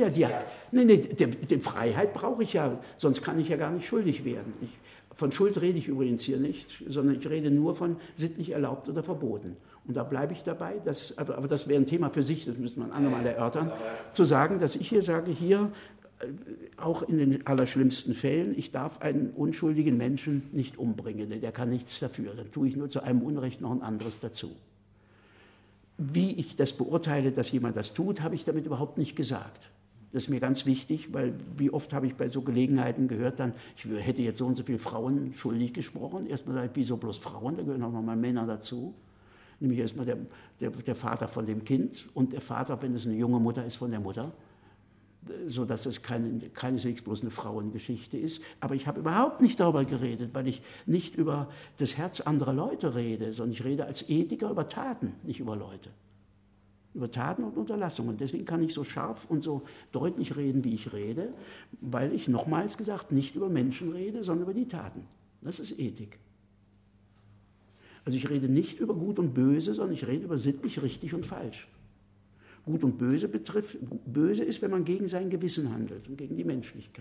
Die Freiheit brauche ich ja, sonst kann ich ja gar nicht schuldig werden. Von Schuld rede ich übrigens hier nicht, sondern ich rede nur von sittlich erlaubt oder verboten. Und da bleibe ich dabei, aber das wäre ein Thema für sich, das müsste man andermal erörtern, zu sagen, dass ich hier sage, hier, auch in den allerschlimmsten Fällen, ich darf einen unschuldigen Menschen nicht umbringen, denn der kann nichts dafür. Dann tue ich nur zu einem Unrecht noch ein anderes dazu. Wie ich das beurteile, dass jemand das tut, habe ich damit überhaupt nicht gesagt. Das ist mir ganz wichtig, weil wie oft habe ich bei so Gelegenheiten gehört, dann, ich hätte jetzt so und so viele Frauen schuldig gesprochen. Erstmal sage ich, wieso bloß Frauen? Da gehören auch noch mal Männer dazu. Nämlich erstmal der Vater von dem Kind und der Vater, wenn es eine junge Mutter ist, von der Mutter. Sodass es keineswegs bloß eine Frauengeschichte ist. Aber ich habe überhaupt nicht darüber geredet, weil ich nicht über das Herz anderer Leute rede, sondern ich rede als Ethiker über Taten, nicht über Leute. Über Taten und Unterlassungen. Deswegen kann ich so scharf und so deutlich reden, wie ich rede, weil ich, nochmals gesagt, nicht über Menschen rede, sondern über die Taten. Das ist Ethik. Also ich rede nicht über Gut und Böse, sondern ich rede über sittlich richtig und falsch. Gut und Böse betrifft, böse ist, wenn man gegen sein Gewissen handelt und gegen die Menschlichkeit.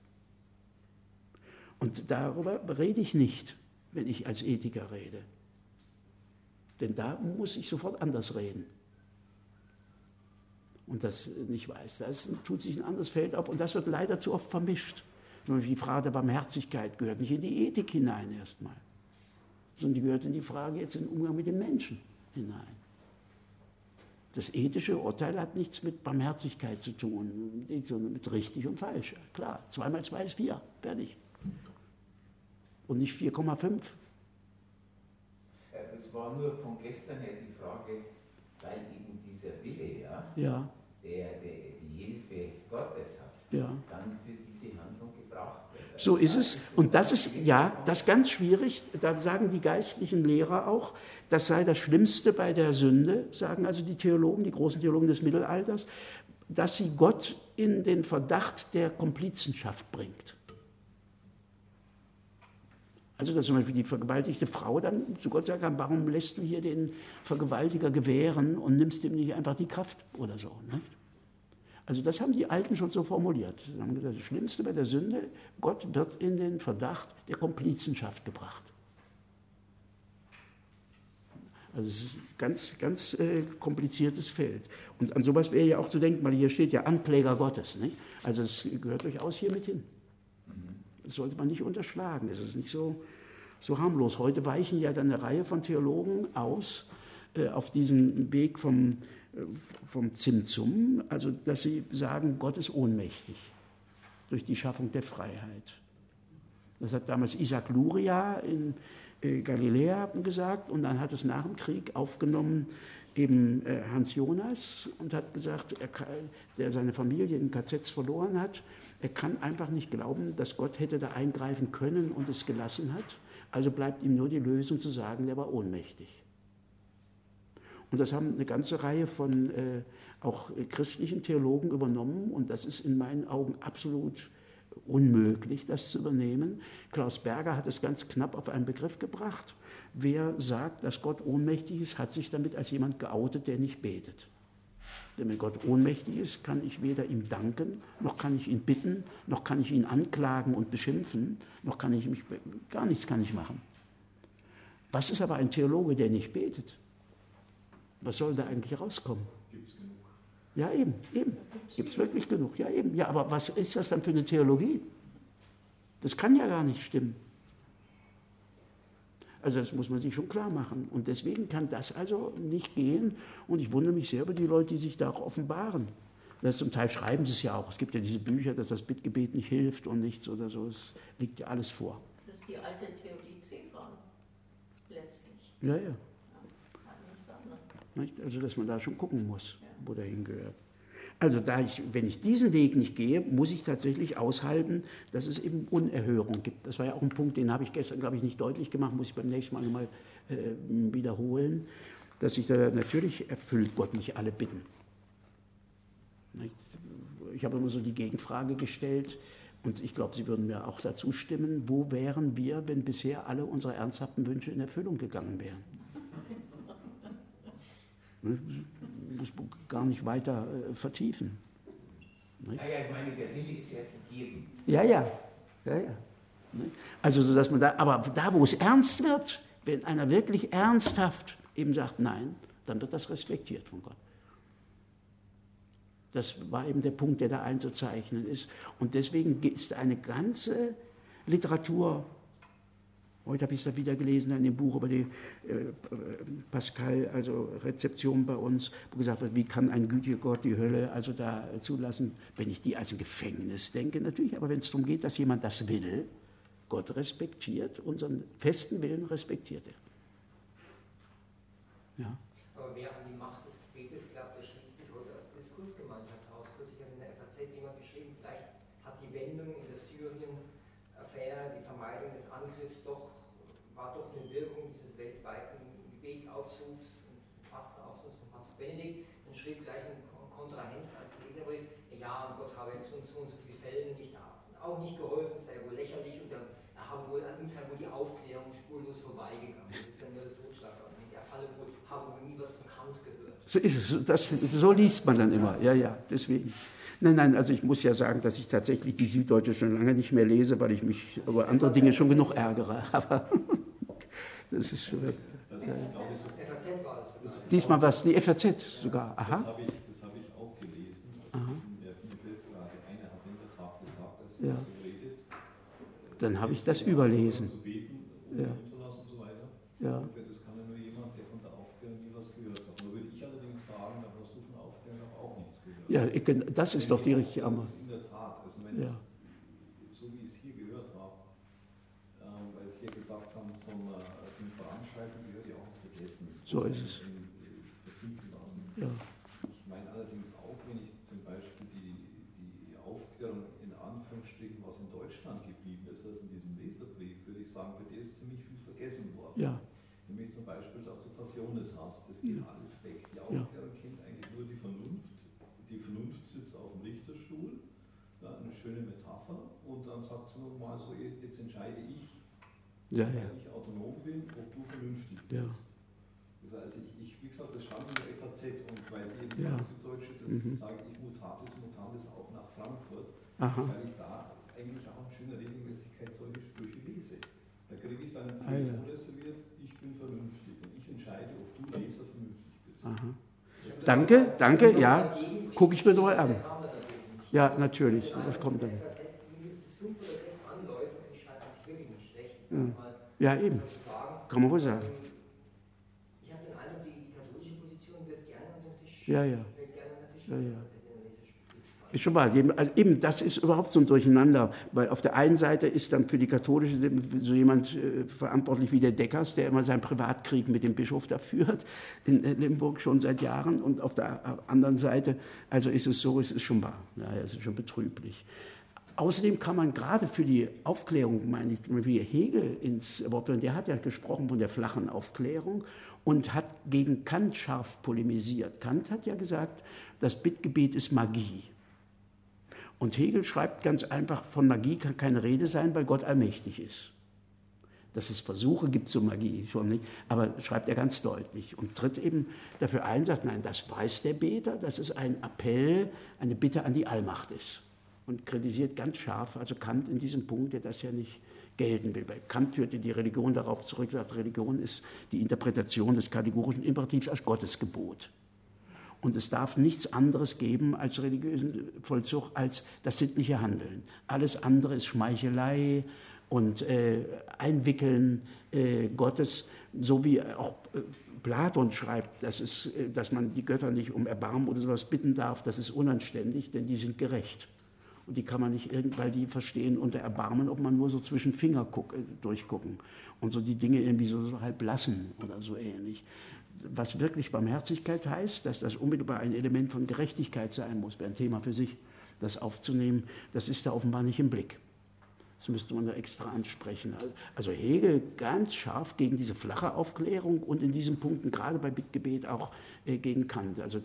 Und darüber rede ich nicht, wenn ich als Ethiker rede. Denn da muss ich sofort anders reden. Und das nicht weiß. Da tut sich ein anderes Feld auf und das wird leider zu oft vermischt. Die Frage der Barmherzigkeit gehört nicht in die Ethik hinein erstmal, sondern die gehört in die Frage jetzt in den Umgang mit den Menschen hinein. Das ethische Urteil hat nichts mit Barmherzigkeit zu tun, sondern mit richtig und falsch. Klar, 2 mal 2 ist 4, fertig. und nicht 4,5. Es war nur von gestern her die Frage, weil eben dieser Wille, Ja, der die Hilfe Gottes hat, ja. dann für diese Handlung gebraucht wird. So ist es. Und das ist, ja, das ist ganz schwierig. Da sagen die geistlichen Lehrer auch, das sei das Schlimmste bei der Sünde, sagen also die Theologen, die großen Theologen des Mittelalters, dass sie Gott in den Verdacht der Komplizenschaft bringt. Also dass zum Beispiel die vergewaltigte Frau dann zu Gott sagen kann, warum lässt du hier den Vergewaltiger gewähren und nimmst ihm nicht einfach die Kraft oder so. Nicht? Also das haben die Alten schon so formuliert. Sie haben gesagt, das Schlimmste bei der Sünde, Gott wird in den Verdacht der Komplizenschaft gebracht. Also es ist ein ganz kompliziertes Feld. Und an sowas wäre ja auch zu denken, weil hier steht ja Ankläger Gottes. Nicht? Also es gehört durchaus hier mit hin. Das sollte man nicht unterschlagen. Es ist nicht so harmlos. Heute weichen ja dann eine Reihe von Theologen aus auf diesen Weg vom Zimtzum, also dass sie sagen, Gott ist ohnmächtig durch die Schaffung der Freiheit. Das hat damals Isaac Luria in Galiläa gesagt und dann hat es nach dem Krieg aufgenommen eben Hans Jonas und hat gesagt, der seine Familie in KZs verloren hat, er kann einfach nicht glauben, dass Gott hätte da eingreifen können und es gelassen hat. Also bleibt ihm nur die Lösung zu sagen, der war ohnmächtig. Und das haben eine ganze Reihe von auch christlichen Theologen übernommen und das ist in meinen Augen absolut unmöglich, das zu übernehmen. Klaus Berger hat es ganz knapp auf einen Begriff gebracht. Wer sagt, dass Gott ohnmächtig ist, hat sich damit als jemand geoutet, der nicht betet. Denn wenn Gott ohnmächtig ist, kann ich weder ihm danken, noch kann ich ihn bitten, noch kann ich ihn anklagen und beschimpfen, noch kann ich gar nichts kann ich machen. Was ist aber ein Theologe, der nicht betet? Was soll da eigentlich rauskommen? Gibt es genug? Ja, eben. Gibt es wirklich genug? Ja, eben. Ja, aber was ist das dann für eine Theologie? Das kann ja gar nicht stimmen. Also das muss man sich schon klar machen. Und deswegen kann das also nicht gehen. Und ich wundere mich sehr über die Leute, die sich da auch offenbaren. Das zum Teil schreiben sie es ja auch. Es gibt ja diese Bücher, dass das Bittgebet nicht hilft und nichts oder so. Es liegt ja alles vor. Das ist die alte Theodizee-Frage, letztlich. Ja. Kann nichts anderes. Nicht? Also dass man da schon gucken muss, wo der hingehört. Also wenn ich diesen Weg nicht gehe, muss ich tatsächlich aushalten, dass es eben Unerhörung gibt. Das war ja auch ein Punkt, den habe ich gestern, glaube ich, nicht deutlich gemacht, muss ich beim nächsten Mal nochmal wiederholen, dass sich da natürlich erfüllt Gott nicht alle Bitten. Ich habe immer so die Gegenfrage gestellt und ich glaube, Sie würden mir auch dazu stimmen, wo wären wir, wenn bisher alle unsere ernsthaften Wünsche in Erfüllung gegangen wären? Muss gar nicht weiter vertiefen. Naja, ich meine, der Wille ist jetzt gegeben. Ja. Also, sodass man aber da, wo es ernst wird, wenn einer wirklich ernsthaft eben sagt Nein, dann wird das respektiert von Gott. Das war eben der Punkt, der da einzuzeichnen ist. Und deswegen ist eine ganze Literatur. Heute habe ich es da wieder gelesen in dem Buch über die Pascal, also Rezeption bei uns, wo gesagt wird, wie kann ein gütiger Gott die Hölle also da zulassen, wenn ich die als ein Gefängnis denke, natürlich, aber wenn es darum geht, dass jemand das will, Gott respektiert, unseren festen Willen respektiert er. Ja. Aber wer an die Macht des Gebetes glaubt, der schließt sich heute aus der Diskursgemeinschaft aus. Kürzlich hat in der FAZ jemand geschrieben, vielleicht hat die Wendung in der Syrien-Affäre, die Vermeidung des Angriffs war doch eine Wirkung dieses weltweiten Gebetsaufrufs und Fastenaufrufs von Papst Benedikt. Dann schrieb gleich ein Kontrahent als Leserbrief, ja, und Gott habe in so und so vielen Fällen auch nicht geholfen, es sei wohl lächerlich und er habe wohl an ihm sei wohl die Aufklärung spurlos vorbeigegangen. Das ist dann nur das Totschlagargument. Er habe wohl nie was von Kant gehört. So ist es. So liest man dann immer. Ja, deswegen. Nein, also ich muss ja sagen, dass ich tatsächlich die Süddeutsche schon lange nicht mehr lese, weil ich mich über andere Dinge schon genug ärgere. Aber das ist schon... FAZ war es. Diesmal war es die FAZ sogar. Aha. Das habe ich auch gelesen. Also mir fällt es gerade ein, er hat in der Tat gesagt, als er so redet. Dann habe ich das überlesen. Zu beten, Ja. und so weiter. Ja. Das kann ja nur jemand, der von der Aufklärung nie was gehört hat. Da würde ich allerdings sagen, da hast du von Aufklärung auch nichts gehört. Ja, das ist doch die richtige Antwort. In der Tat, also wenn Ja. so wie ich es hier gehört habe, weil es hier gesagt haben, zum Voranschreiten gehört ja auch das Vergessen. So ist es. Versinken lassen. Ja. Ich meine allerdings auch, wenn ich zum Beispiel die Aufklärung in Anführungsstrichen, was in Deutschland geblieben ist, also in diesem Leserbrief, würde ich sagen, bei dir ist ziemlich viel vergessen worden. Ja. Nämlich zum Beispiel, dass du Passiones hast, das geht alles weg. Die Aufklärung kennt eigentlich nur die Vernunft. Die Vernunft sitzt auf dem Richterstuhl, ja, eine schöne Metapher, und dann sagt sie nochmal so, jetzt entscheide ich, Ja, weil ich autonom bin, ob du vernünftig bist. Ja. Also wie gesagt, das stand in der FAZ, und weil sie eben Ja. sagt, die Deutsche, das sage ich mutatis auch nach Frankfurt, Aha. weil ich da eigentlich auch in schöner Regelmäßigkeit solche Sprüche lese. Da kriege ich dann ein Ah, ja. Feld reserviert, ich bin vernünftig und ich entscheide, ob du Leser vernünftig bist. Aha. Danke, ja. Gucke ich mir doch mal an. Ja, natürlich, das kommt dann. Mindestens 5 oder 6 Anläufe entscheiden sich wirklich nicht schlecht. Ja, eben. Kann man wohl sagen. Ich habe den Eindruck, die katholische Position wird gerne unter den Tisch. Ja. Ja. Ist schon wahr. Also eben, das ist überhaupt so ein Durcheinander, weil auf der einen Seite ist dann für die katholische so jemand verantwortlich wie der Deckers, der immer seinen Privatkrieg mit dem Bischof da führt, in Limburg schon seit Jahren, und auf der anderen Seite, also ist es so, es ist schon wahr, ja, es ist schon betrüblich. Außerdem kann man gerade für die Aufklärung, meine ich, wie Hegel ins Wort, der hat ja gesprochen von der flachen Aufklärung und hat gegen Kant scharf polemisiert. Kant hat ja gesagt, das Bittgebet ist Magie. Und Hegel schreibt ganz einfach, von Magie kann keine Rede sein, weil Gott allmächtig ist. Dass es Versuche gibt zur Magie, schon nicht, aber schreibt er ganz deutlich und tritt eben dafür ein, sagt, nein, das weiß der Beter, dass es ein Appell, eine Bitte an die Allmacht ist. Und kritisiert ganz scharf, also Kant in diesem Punkt, der das ja nicht gelten will. Weil Kant führte die Religion darauf zurück, sagt, Religion ist die Interpretation des kategorischen Imperativs als Gottesgebot. Und es darf nichts anderes geben als religiösen Vollzug, als das sittliche Handeln. Alles andere ist Schmeichelei und Einwickeln Gottes, so wie auch Platon schreibt, dass man die Götter nicht um Erbarmen oder sowas bitten darf, das ist unanständig, denn die sind gerecht. Und die kann man nicht weil die verstehen unter Erbarmen, ob man nur so zwischen Finger durchgucken und so die Dinge irgendwie so halb lassen oder so ähnlich. Was wirklich Barmherzigkeit heißt, dass das unmittelbar ein Element von Gerechtigkeit sein muss, wäre ein Thema für sich, das aufzunehmen, das ist da offenbar nicht im Blick. Das müsste man da extra ansprechen. Also Hegel ganz scharf gegen diese flache Aufklärung und in diesen Punkten, gerade bei Bittgebet, auch gegen Kant. Also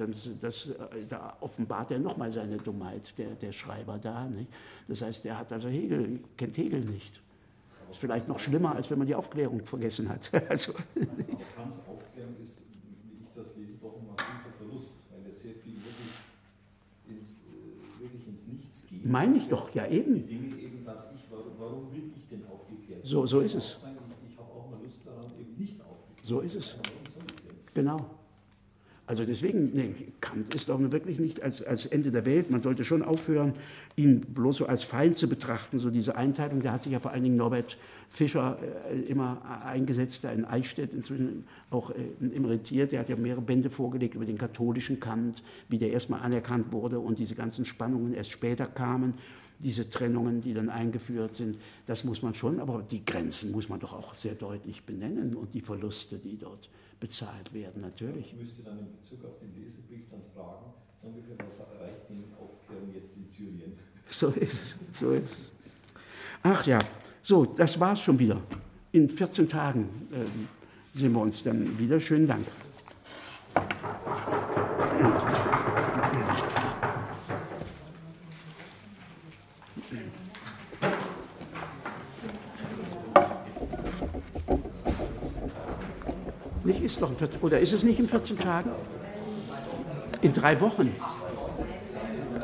da offenbart er nochmal seine Dummheit, der Schreiber da. Nicht? Das heißt, der hat also kennt Hegel nicht. Ist vielleicht noch schlimmer, als wenn man die Aufklärung vergessen hat. Also, auch Kants Aufklärung ist, wie ich das lese, doch ein massiver Verlust, weil er sehr viel wirklich ins Nichts geht. meine ich doch, ja eben. Die Dinge eben, warum will ich denn aufgeklärt? So ist es. Ich habe auch mal Lust daran, eben nicht aufgeklärt. So ist es. Warum soll ich denn? Genau. Also deswegen, Kant ist doch wirklich nicht als Ende der Welt. Man sollte schon aufhören, ihn bloß so als Feind zu betrachten. So diese Einteilung, da hat sich ja vor allen Dingen Norbert Fischer immer eingesetzt, der in Eichstätt inzwischen auch emeritiert. Der hat ja mehrere Bände vorgelegt über den katholischen Kant, wie der erstmal anerkannt wurde und diese ganzen Spannungen erst später kamen. Diese Trennungen, die dann eingeführt sind, das muss man schon, aber die Grenzen muss man doch auch sehr deutlich benennen und die Verluste, die dort bezahlt werden, natürlich. Ich müsste dann in Bezug auf den Leserbrief dann fragen, so ungefähr, was erreicht die Aufklärung jetzt in Syrien? So ist es. Ach ja, so, das war's schon wieder. In 14 Tagen sehen wir uns dann wieder. Schönen Dank. Nicht ist doch in 14, oder ist es nicht in 14 Tagen? In 3 Wochen.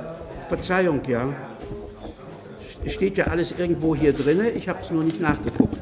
Verzeihung, ja. Steht ja alles irgendwo hier drin, ich habe es nur nicht nachgeguckt.